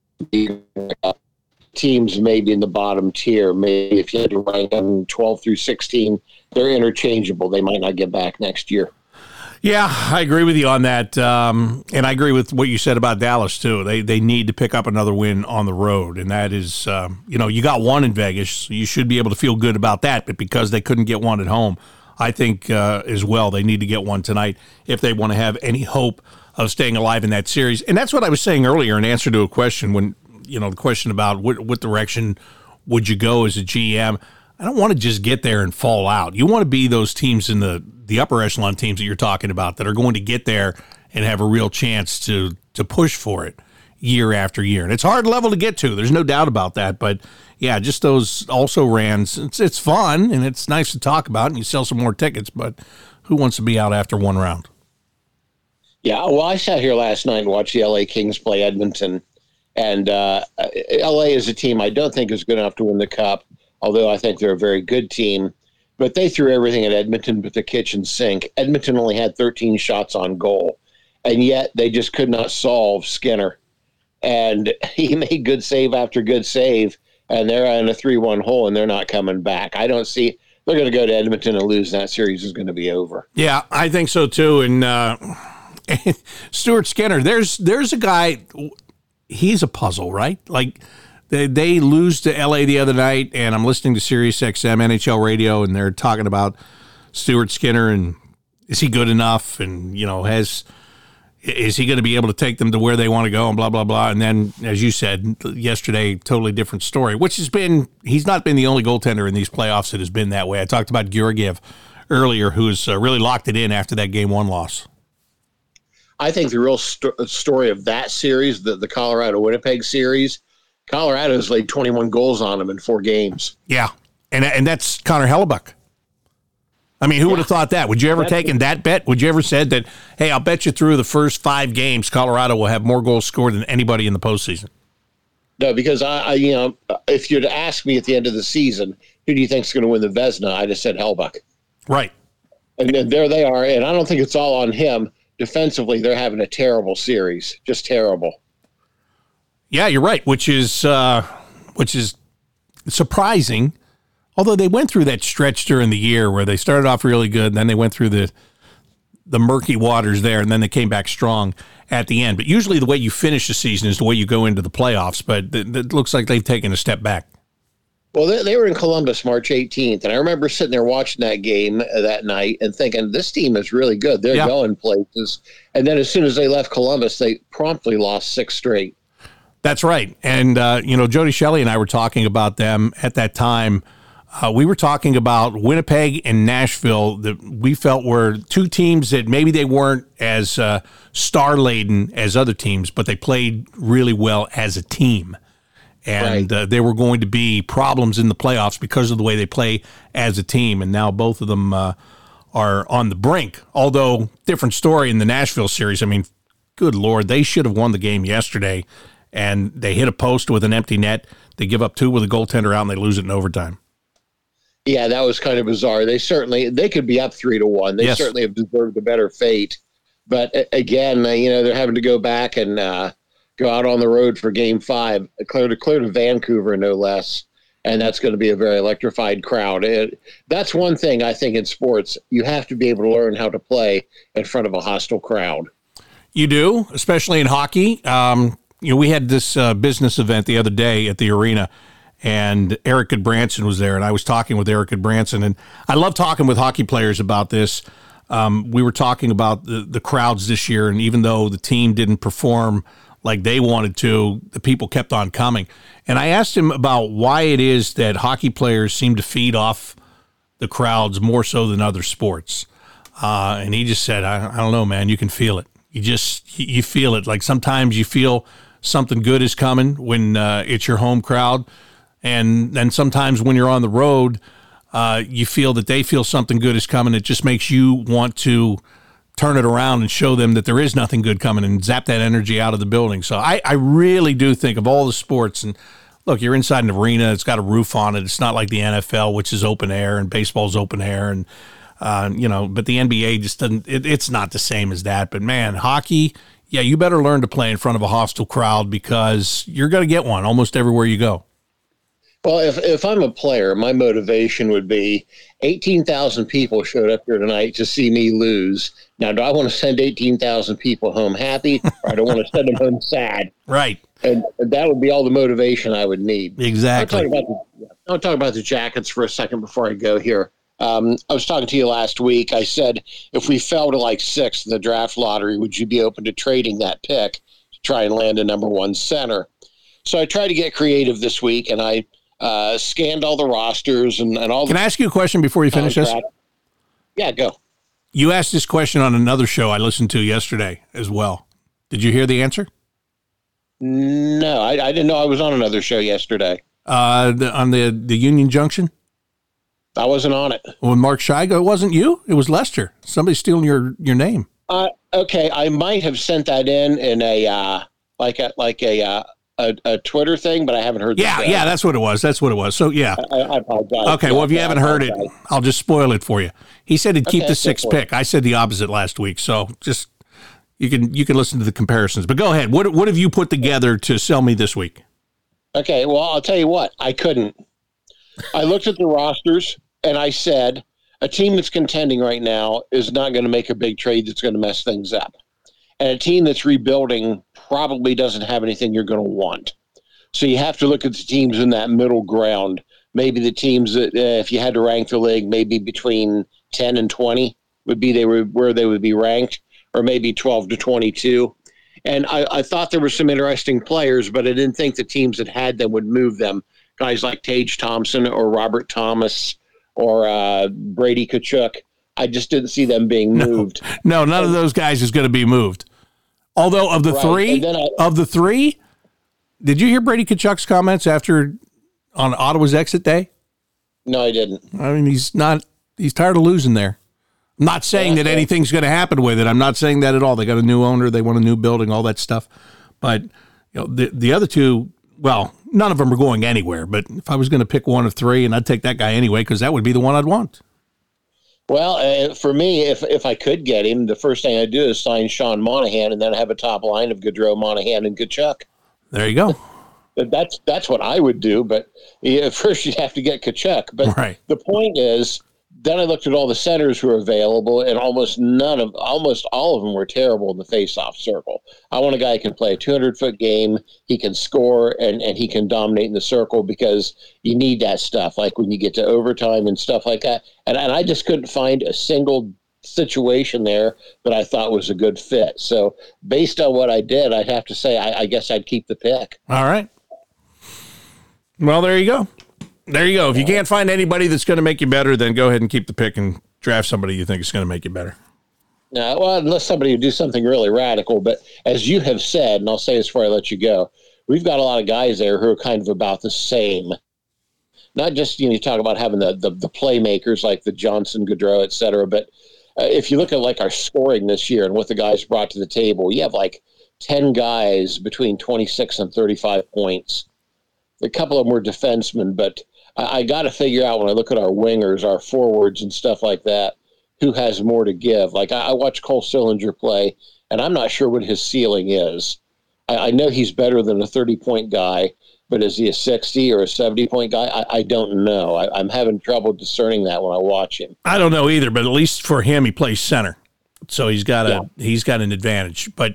teams maybe in the bottom tier. Maybe if you had to rank them 12 through 16, they're interchangeable. They might not get back next year. Yeah, I agree with you on that. And I agree with what you said about Dallas, too. They need to pick up another win on the road. And that is, you got one in Vegas, so you should be able to feel good about that. But because they couldn't get one at home, I think as well they need to get one tonight if they want to have any hope of staying alive in that series. And that's what I was saying earlier in answer to a question when, the question about what direction would you go as a GM. I don't want to just get there and fall out. You want to be those teams in the upper echelon teams that you're talking about that are going to get there and have a real chance to push for it year after year. And it's a hard level to get to. There's no doubt about that. But, yeah, just those also rans. It's fun, and it's nice to talk about, and you sell some more tickets. But who wants to be out after one round? Yeah, well, I sat here last night and watched the L.A. Kings play Edmonton. And L.A. is a team I don't think is good enough to win the Cup, although I think they're a very good team. But they threw everything at Edmonton but the kitchen sink. Edmonton only had 13 shots on goal, and yet they just could not solve Skinner. And he made good save after good save, and they're in a 3-1 hole, and they're not coming back. I don't see – they're going to go to Edmonton and lose, and that series is going to be over. Yeah, I think so too. And Stuart Skinner, there's a guy – he's a puzzle, right? Like they lose to LA the other night, and I'm listening to Sirius XM NHL radio, and they're talking about Stuart Skinner and is he good enough? And is he going to be able to take them to where they want to go? And blah blah blah. And then, as you said yesterday, totally different story. Which he's not been the only goaltender in these playoffs that has been that way. I talked about Georgiev earlier, who's really locked it in after that Game 1 loss. I think the real story of that series, the Colorado-Winnipeg series, Colorado's laid 21 goals on them in 4 games. Yeah, and that's Connor Hellebuyck. I mean, who would have thought that? Would you ever taken that bet? Would you ever said that, hey, I'll bet you through the first 5 games, Colorado will have more goals scored than anybody in the postseason? No, because I if you'd asked me at the end of the season, who do you think is going to win the Vezina, I'd have said Hellebuyck. Right. And then there they are, and I don't think it's all on him. Defensively, they're having a terrible series, just terrible. Yeah, you're right, which is surprising. Although they went through that stretch during the year where they started off really good, and then they went through the murky waters there, and then they came back strong at the end. But usually the way you finish the season is the way you go into the playoffs, but it looks like they've taken a step back. Well, they were in Columbus March 18th, and I remember sitting there watching that game that night and thinking, this team is really good. They're going places. And then as soon as they left Columbus, they promptly lost 6 straight. That's right. And, Jody Shelley and I were talking about them at that time. We were talking about Winnipeg and Nashville that we felt were 2 teams that maybe they weren't as star-laden as other teams, but they played really well as a team. And there were going to be problems in the playoffs because of the way they play as a team. And now both of them are on the brink. Although, different story in the Nashville series. I mean, good Lord, they should have won the game yesterday, and they hit a post with an empty net. They give up 2 with a goaltender out, and they lose it in overtime. Yeah, that was kind of bizarre. They could be up 3-1. They certainly have deserved a better fate. But again, they're having to go back and go out on the road for Game 5, clear to Vancouver, no less. And that's going to be a very electrified crowd. That's one thing I think in sports. You have to be able to learn how to play in front of a hostile crowd. You do, especially in hockey. We had this business event the other day at the arena, and Eric Goodbranson was there, and I was talking with Eric Goodbranson, and I love talking with hockey players about this. We were talking about the crowds this year, and even though the team didn't perform like they wanted to, the people kept on coming. And I asked him about why it is that hockey players seem to feed off the crowds more so than other sports. And he just said, I don't know, man, you can feel it. You feel it. Like sometimes you feel something good is coming when it's your home crowd. And then sometimes when you're on the road, you feel that they feel something good is coming. It just makes you want to turn it around and show them that there is nothing good coming and zap that energy out of the building. So I really do think of all the sports, and look, you're inside an arena. It's got a roof on it. It's not like the NFL, which is open air, and baseball's open air. And, but the NBA just doesn't, it's not the same as that. But man, hockey, yeah, you better learn to play in front of a hostile crowd because you're going to get one almost everywhere you go. Well, if I'm a player, my motivation would be 18,000 people showed up here tonight to see me lose. Now, do I want to send 18,000 people home happy, or I don't want to send them home sad? Right. And that would be all the motivation I would need. Exactly. I'll talk about the Jackets for a second before I go here. I was talking to you last week. I said, if we fell to like 6th in the draft lottery, would you be open to trading that pick to try and land a number 1 center? So I tried to get creative this week, and I scanned all the rosters and all. Can I ask you a question before you finish this? Yeah, go. You asked this question on another show I listened to yesterday as well. Did you hear the answer? No, I didn't know I was on another show yesterday. On the Union Junction? I wasn't on it. Well, Mark Shigo, it wasn't you. It was Lester. Somebody's stealing your name. Okay, I might have sent that in a a Twitter thing, but I haven't heard. Yeah, that's what it was. So yeah, I apologize. Okay, well, if you haven't heard it, I'll just spoil it for you. He said he'd keep the 6th pick. I said the opposite last week, so just you can listen to the comparisons. But go ahead. What have you put together to sell me this week? Okay, well, I'll tell you what. I couldn't. I looked at the rosters and I said, a team that's contending right now is not going to make a big trade that's going to mess things up. And a team that's rebuilding probably doesn't have anything you're going to want. So you have to look at the teams in that middle ground. Maybe the teams that, if you had to rank the league, maybe between 10 and 20 would be where they would be ranked, or maybe 12 to 22. And I thought there were some interesting players, but I didn't think the teams that had them would move them. Guys like Tage Thompson or Robert Thomas or Brady Tkachuk. I just didn't see them being moved. No, none of those guys is going to be moved. Although of the three, did you hear Brady Tkachuk's comments on Ottawa's exit day? No, I didn't. I mean, he's tired of losing there. I'm not saying that anything's going to happen with it. I'm not saying that at all. They got a new owner. They want a new building, all that stuff. But the other two, well, none of them are going anywhere. But if I was going to pick one of three, and I'd take that guy anyway, because that would be the one I'd want. Well, for me, if I could get him, the first thing I'd do is sign Sean Monahan and then have a top line of Gaudreau, Monahan, and Tkachuk. There you go. That's what I would do. But first you'd have to get Tkachuk. But right. The point is, then I looked at all the centers who were available, and almost all of them were terrible in the face-off circle. I want a guy who can play a 200-foot game, he can score, and he can dominate in the circle, because you need that stuff, like when you get to overtime and stuff like that. And I just couldn't find a single situation there that I thought was a good fit. So based on what I did, I'd have to say I guess I'd keep the pick. All right. Well, there you go. There you go. If you can't find anybody that's going to make you better, then go ahead and keep the pick and draft somebody you think is going to make you better. No, well, unless somebody would do something really radical. But as you have said, and I'll say this before I let you go, we've got a lot of guys there who are kind of about the same. not just, you talk about having the playmakers like the Johnson, Gaudreau, et cetera, but if you look at like our scoring this year and what the guys brought to the table, you have like 10 guys between 26 and 35 points. A couple of them were defensemen, but I got to figure out when I look at our wingers, our forwards and stuff like that, who has more to give. Like I watch Cole Sillinger play, and I'm not sure what his ceiling is. I know he's better than a 30-point guy, but is he a 60 or a 70-point guy? I don't know. I'm having trouble discerning that when I watch him. I don't know either, but at least for him, he plays center, so he's got an advantage. But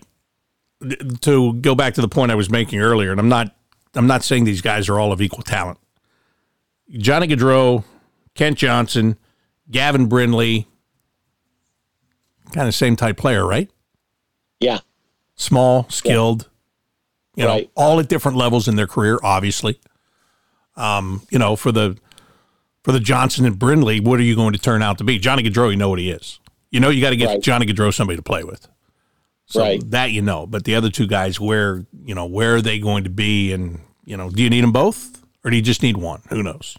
to go back to the point I was making earlier, and I'm not saying these guys are all of equal talent. Johnny Gaudreau, Kent Johnson, Gavin Brindley, kind of same type player, right? Yeah. Small, skilled, you know, all at different levels in their career, obviously. You know, for the Johnson and Brindley, what are you going to turn out to be? Johnny Gaudreau, you know what he is. You know you got to get Johnny Gaudreau somebody to play with. So that you know. But the other two guys, where are they going to be? And, you know, do you need them both? Or do you just need one? Who knows?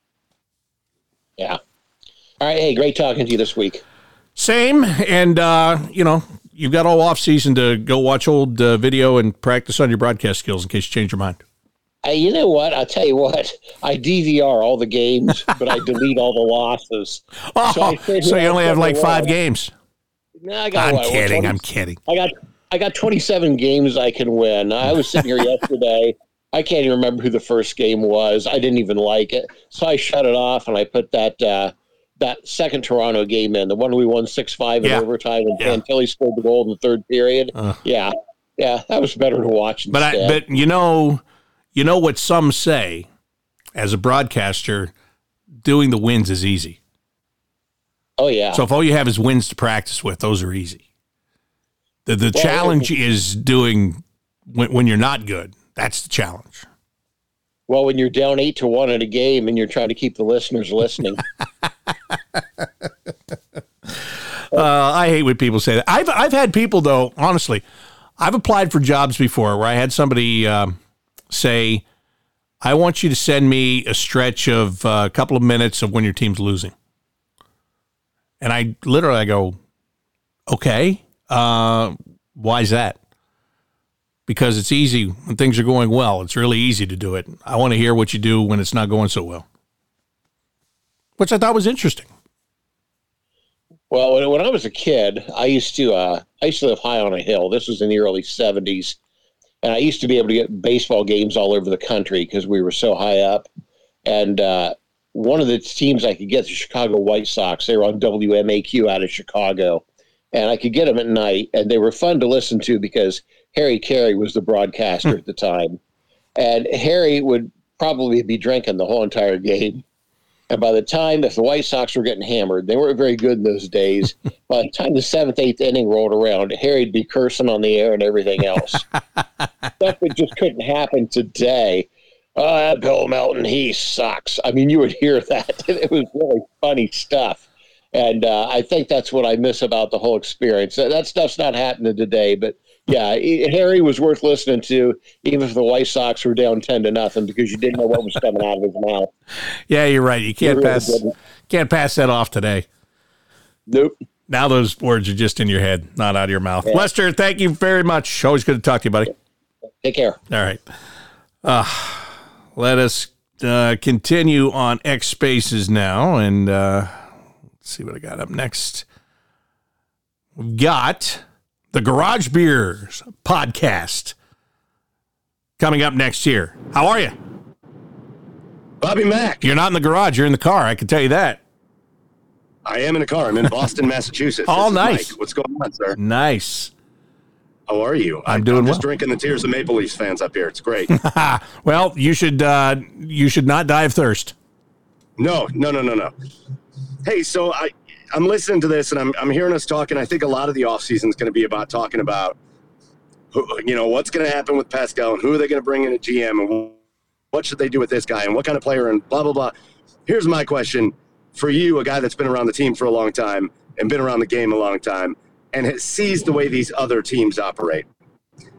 Yeah. All right. Hey, great talking to you this week. Same. And, you know, you've got all off season to go watch old video and practice on your broadcast skills in case you change your mind. You know what? I'll tell you what. I DVR all the games, but I delete all the losses. Oh, so you only have like 5 games. No, I got. I'm kidding. I got 27 games I can win. I was sitting here yesterday. I can't even remember who the first game was. I didn't even like it, so I shut it off and I put that second Toronto game in, the one we won 6-5 in overtime, and Fantilli scored the goal in the third period. Yeah, that was better to watch. But you know what some say, as a broadcaster, doing the wins is easy. Oh yeah. So if all you have is wins to practice with, those are easy. The challenge is doing when you're not good. That's the challenge. Well, when you're down 8-1 in a game and you're trying to keep the listeners listening. I hate when people say that. I've had people, though, honestly, I've applied for jobs before where I had somebody say, I want you to send me a stretch of a couple of minutes of when your team's losing. And I go, okay, why is that? Because it's easy when things are going well. It's really easy to do it. I want to hear what you do when it's not going so well. Which I thought was interesting. Well, when I was a kid, I used to live high on a hill. This was in the early 70s. And I used to be able to get baseball games all over the country because we were so high up. And one of the teams I could get, the Chicago White Sox, they were on WMAQ out of Chicago. And I could get them at night. And they were fun to listen to because Harry Carey was the broadcaster at the time. And Harry would probably be drinking the whole entire game. And by the time, if the White Sox were getting hammered, they weren't very good in those days. By the time the 7th, 8th inning rolled around, Harry'd be cursing on the air and everything else. Stuff that just couldn't happen today. Bill Melton, he sucks. I mean, you would hear that. It was really funny stuff. And I think that's what I miss about the whole experience. That stuff's not happening today, but yeah, Harry was worth listening to, even if the White Sox were down 10-0, because you didn't know what was coming out of his mouth. Yeah, you're right. You can't pass that off today. Nope. Now those words are just in your head, not out of your mouth. Yeah. Lester, thank you very much. Always good to talk to you, buddy. Take care. All right. Let us continue on X Spaces now, and let's see what I got up next. We've got the Garage Beers podcast coming up next year. How are you? Bobby Mack. You're not in the garage. You're in the car. I can tell you that. I am in a car. I'm in Boston, Massachusetts. Oh, nice. Mike. What's going on, sir? Nice. How are you? I'm doing just drinking the tears of Maple Leafs fans up here. It's great. Well, you should not die of thirst. No. Hey, so I'm listening to this, and I'm hearing us talking. I think a lot of the offseason is going to be about talking about, what's going to happen with Pascal, and who are they going to bring in a GM, and what should they do with this guy, and what kind of player, and blah, blah, blah. Here's my question for you, a guy that's been around the team for a long time and been around the game a long time and sees the way these other teams operate.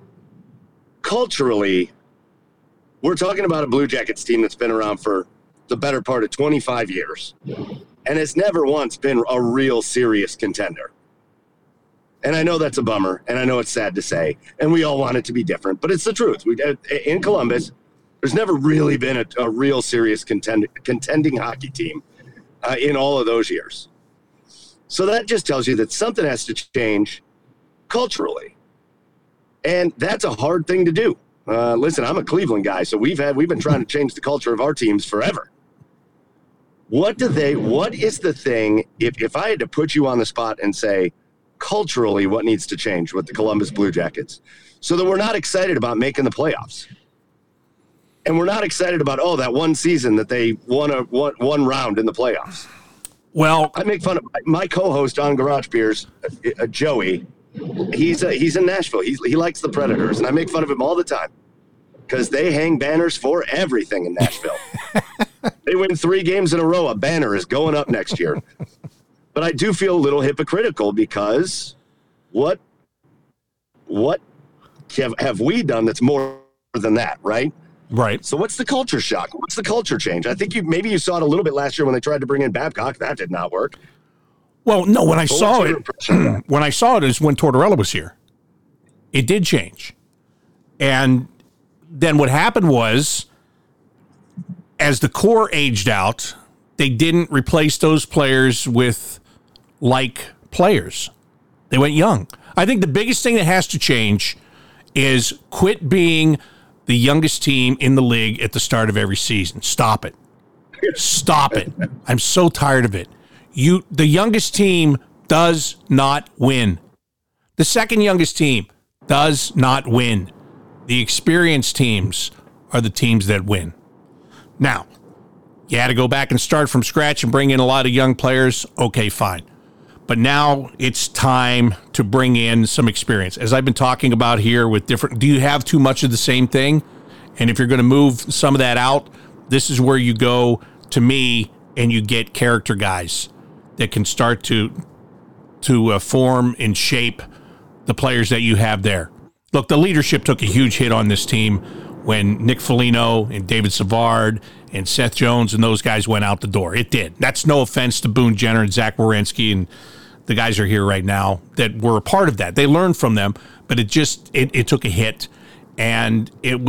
Culturally, we're talking about a Blue Jackets team that's been around for the better part of 25 years and has never once been a real serious contender. And I know that's a bummer, and I know it's sad to say, and we all want it to be different, but it's the truth. In Columbus, there's never really been a real serious contending hockey team in all of those years. So that just tells you that something has to change culturally. And that's a hard thing to do. Listen, I'm a Cleveland guy, so we've been trying to change the culture of our teams forever. What is the thing, if I had to put you on the spot and say, culturally, what needs to change with the Columbus Blue Jackets so that we're not excited about making the playoffs? And we're not excited about, that one season that they won one round in the playoffs. Well, I make fun of my co-host on Garage Beers, Joey. He's in Nashville. He likes the Predators, and I make fun of him all the time because they hang banners for everything in Nashville. They win 3 games in a row. A banner is going up next year. But I do feel a little hypocritical because what have we done that's more than that, right? Right. So what's the culture shock? What's the culture change? I think maybe you saw it a little bit last year when they tried to bring in Babcock. That did not work. Well, no, when I saw it is when Tortorella was here. It did change. And then what happened was, as the core aged out, they didn't replace those players with like players. They went young. I think the biggest thing that has to change is quit being the youngest team in the league at the start of every season. Stop it. Stop it. I'm so tired of it. The youngest team does not win. The second youngest team does not win. The experienced teams are the teams that win. Now, you had to go back and start from scratch and bring in a lot of young players. Okay, fine. But now it's time to bring in some experience. As I've been talking about here with do you have too much of the same thing? And if you're going to move some of that out, this is where you go, to me, and you get character guys that can start to form and shape the players that you have there. Look, the leadership took a huge hit on this team when Nick Foligno and David Savard and Seth Jones and those guys went out the door. It did. That's no offense to Boone Jenner and Zach Werenski, and the guys are here right now that were a part of that. They learned from them, but it took a hit, and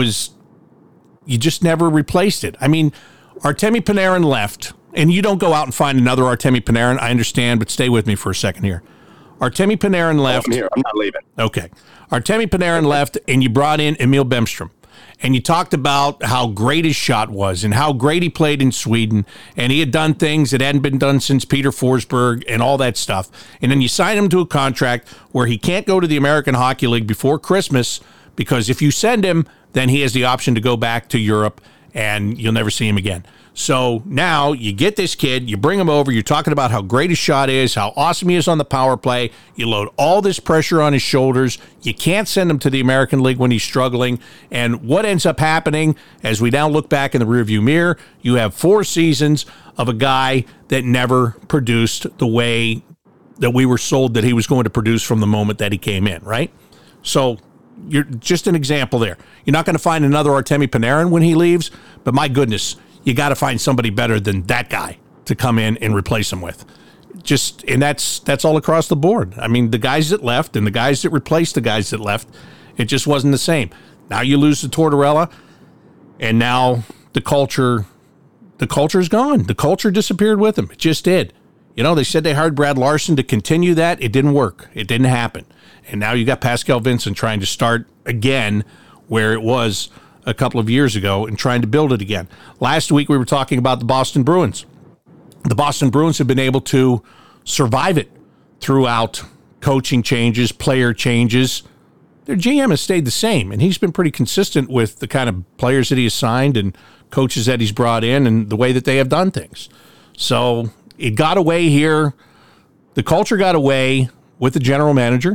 you just never replaced it. I mean, Artemi Panarin left, and you don't go out and find another Artemi Panarin. I understand, but stay with me for a second here. Artemi Panarin left. I'm here. I'm not leaving. Okay. Artemi Panarin left, and you brought in Emil Bemstrom. And you talked about how great his shot was and how great he played in Sweden. And he had done things that hadn't been done since Peter Forsberg and all that stuff. And then you sign him to a contract where he can't go to the American Hockey League before Christmas, because if you send him, then he has the option to go back to Europe and you'll never see him again. So now you get this kid, you bring him over, you're talking about how great his shot is, how awesome he is on the power play. You load all this pressure on his shoulders. You can't send him to the American League when he's struggling. And what ends up happening, as we now look back in the rearview mirror, you have 4 seasons of a guy that never produced the way that we were sold that he was going to produce from the moment that he came in, right? So you're just an example there. You're not going to find another Artemi Panarin when he leaves, but my goodness, you got to find somebody better than that guy to come in and replace him with. And that's all across the board. I mean, the guys that left and the guys that replaced the guys that left, it just wasn't the same. Now you lose to Tortorella, and now the culture's gone. The culture disappeared with him. It just did. You know, they said they hired Brad Larson to continue that. It didn't work. It didn't happen. And now you got Pascal Vincent trying to start again where it was a couple of years ago and trying to build it again. Last week we were talking about the Boston Bruins. The Boston Bruins have been able to survive it throughout coaching changes, player changes. Their GM has stayed the same, and he's been pretty consistent with the kind of players that he has signed and coaches that he's brought in and the way that they have done things. So it got away here. The culture got away with the general manager,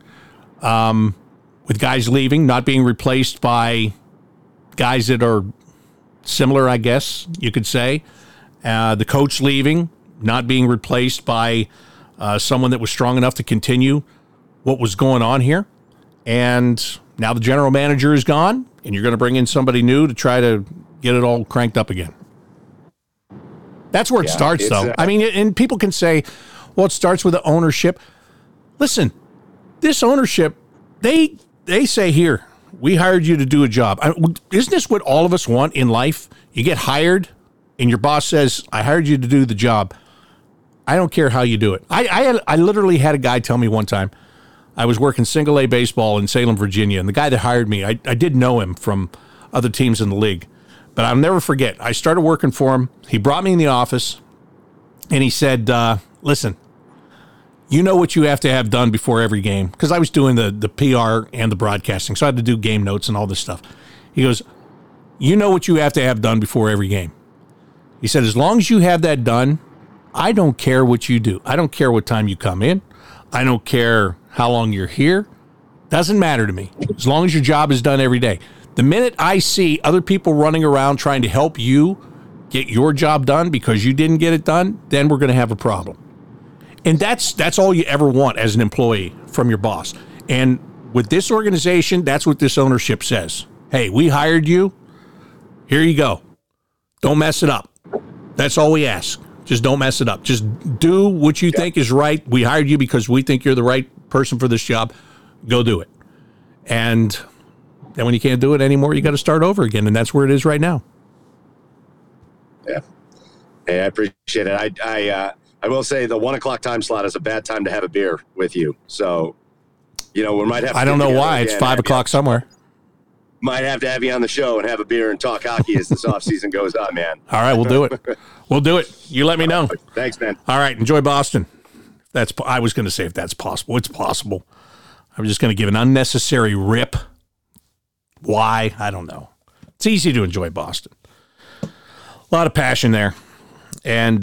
with guys leaving, not being replaced by guys that are similar, I guess you could say. The coach leaving, not being replaced by someone that was strong enough to continue what was going on here. And now the general manager is gone, and you're going to bring in somebody new to try to get it all cranked up again. That's where it starts, though. I mean, and people can say, well, it starts with the ownership. Listen, this ownership, they say, here, we hired you to do a job. Isn't this what all of us want in life? You get hired, and your boss says, I hired you to do the job. I don't care how you do it. I literally had a guy tell me one time, I was working single A baseball in Salem, Virginia, and the guy that hired me, I did know him from other teams in the league. But I'll never forget, I started working for him. He brought me in the office, and he said, listen, you know what you have to have done before every game? Because I was doing the PR and the broadcasting, so I had to do game notes and all this stuff. He goes, you know what you have to have done before every game? He said, as long as you have that done, I don't care what you do. I don't care what time you come in. I don't care how long you're here. Doesn't matter to me. As long as your job is done every day. The minute I see other people running around trying to help you get your job done because you didn't get it done, then we're going to have a problem. And that's all you ever want as an employee from your boss. And with this organization, that's what this ownership says. Hey, we hired you. Here you go. Don't mess it up. That's all we ask. Just don't mess it up. Just do what you think is right. We hired you because we think you're the right person for this job. Go do it. And then when you can't do it anymore, you got to start over again. And that's where it is right now. Yeah. Hey, I appreciate it. I will say the 1 o'clock time slot is a bad time to have a beer with you. So, we might have to. I don't know why. It's 5 o'clock somewhere. Might have to have you on the show and have a beer and talk hockey as this offseason goes on, man. All right, we'll do it. We'll do it. You let me know. Thanks, man. All right, enjoy Boston. I was going to say if that's possible. It's possible. I'm just going to give an unnecessary rip. Why? I don't know. It's easy to enjoy Boston. A lot of passion there. And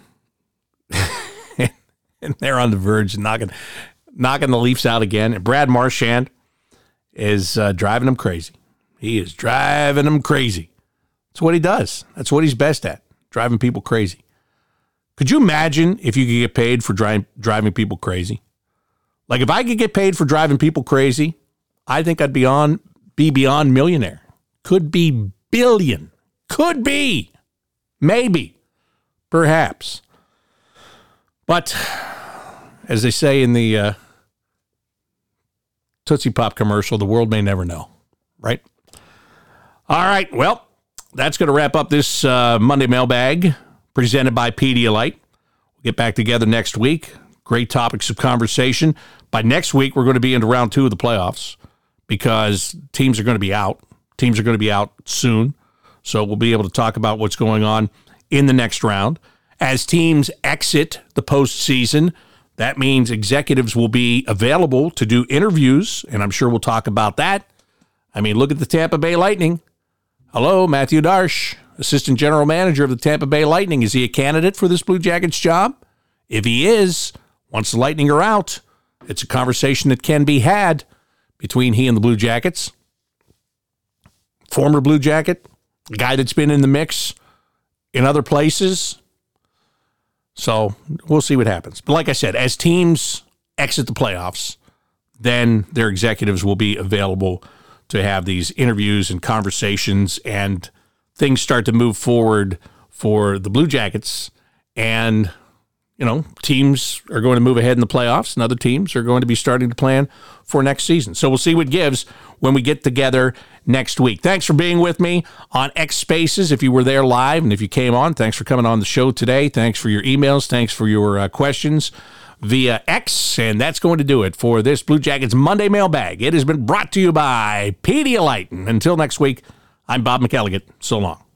and they're on the verge of knocking the Leafs out again. And Brad Marchand is driving them crazy. He is driving them crazy. That's what he does. That's what he's best at, driving people crazy. Could you imagine if you could get paid for driving people crazy? Like if I could get paid for driving people crazy, I think I'd be beyond millionaire. Could be billion. Could be. Maybe. Perhaps. But as they say in the Tootsie Pop commercial, the world may never know, right? All right, well, that's going to wrap up this Monday mailbag presented by Pedialyte. We'll get back together next week. Great topics of conversation. By next week, we're going to be into round 2 of the playoffs because teams are going to be out. Teams are going to be out soon, so we'll be able to talk about what's going on in the next round. As teams exit the postseason, that means executives will be available to do interviews, and I'm sure we'll talk about that. I mean, look at the Tampa Bay Lightning. Hello, Matthew Darsh, assistant general manager of the Tampa Bay Lightning. Is he a candidate for this Blue Jackets job? If he is, once the Lightning are out, it's a conversation that can be had between he and the Blue Jackets. Former Blue Jacket, a guy that's been in the mix in other places. So we'll see what happens. But like I said, as teams exit the playoffs, then their executives will be available to have these interviews and conversations, and things start to move forward for the Blue Jackets. And, teams are going to move ahead in the playoffs, and other teams are going to be starting to plan for next season. So we'll see what gives when we get together next week. Thanks for being with me on X Spaces. If you were there live and if you came on, thanks for coming on the show today. Thanks for your emails. Thanks for your questions via X. And that's going to do it for this Blue Jackets Monday mailbag. It has been brought to you by Pedialyte. And until next week, I'm Bob McElligott. So long.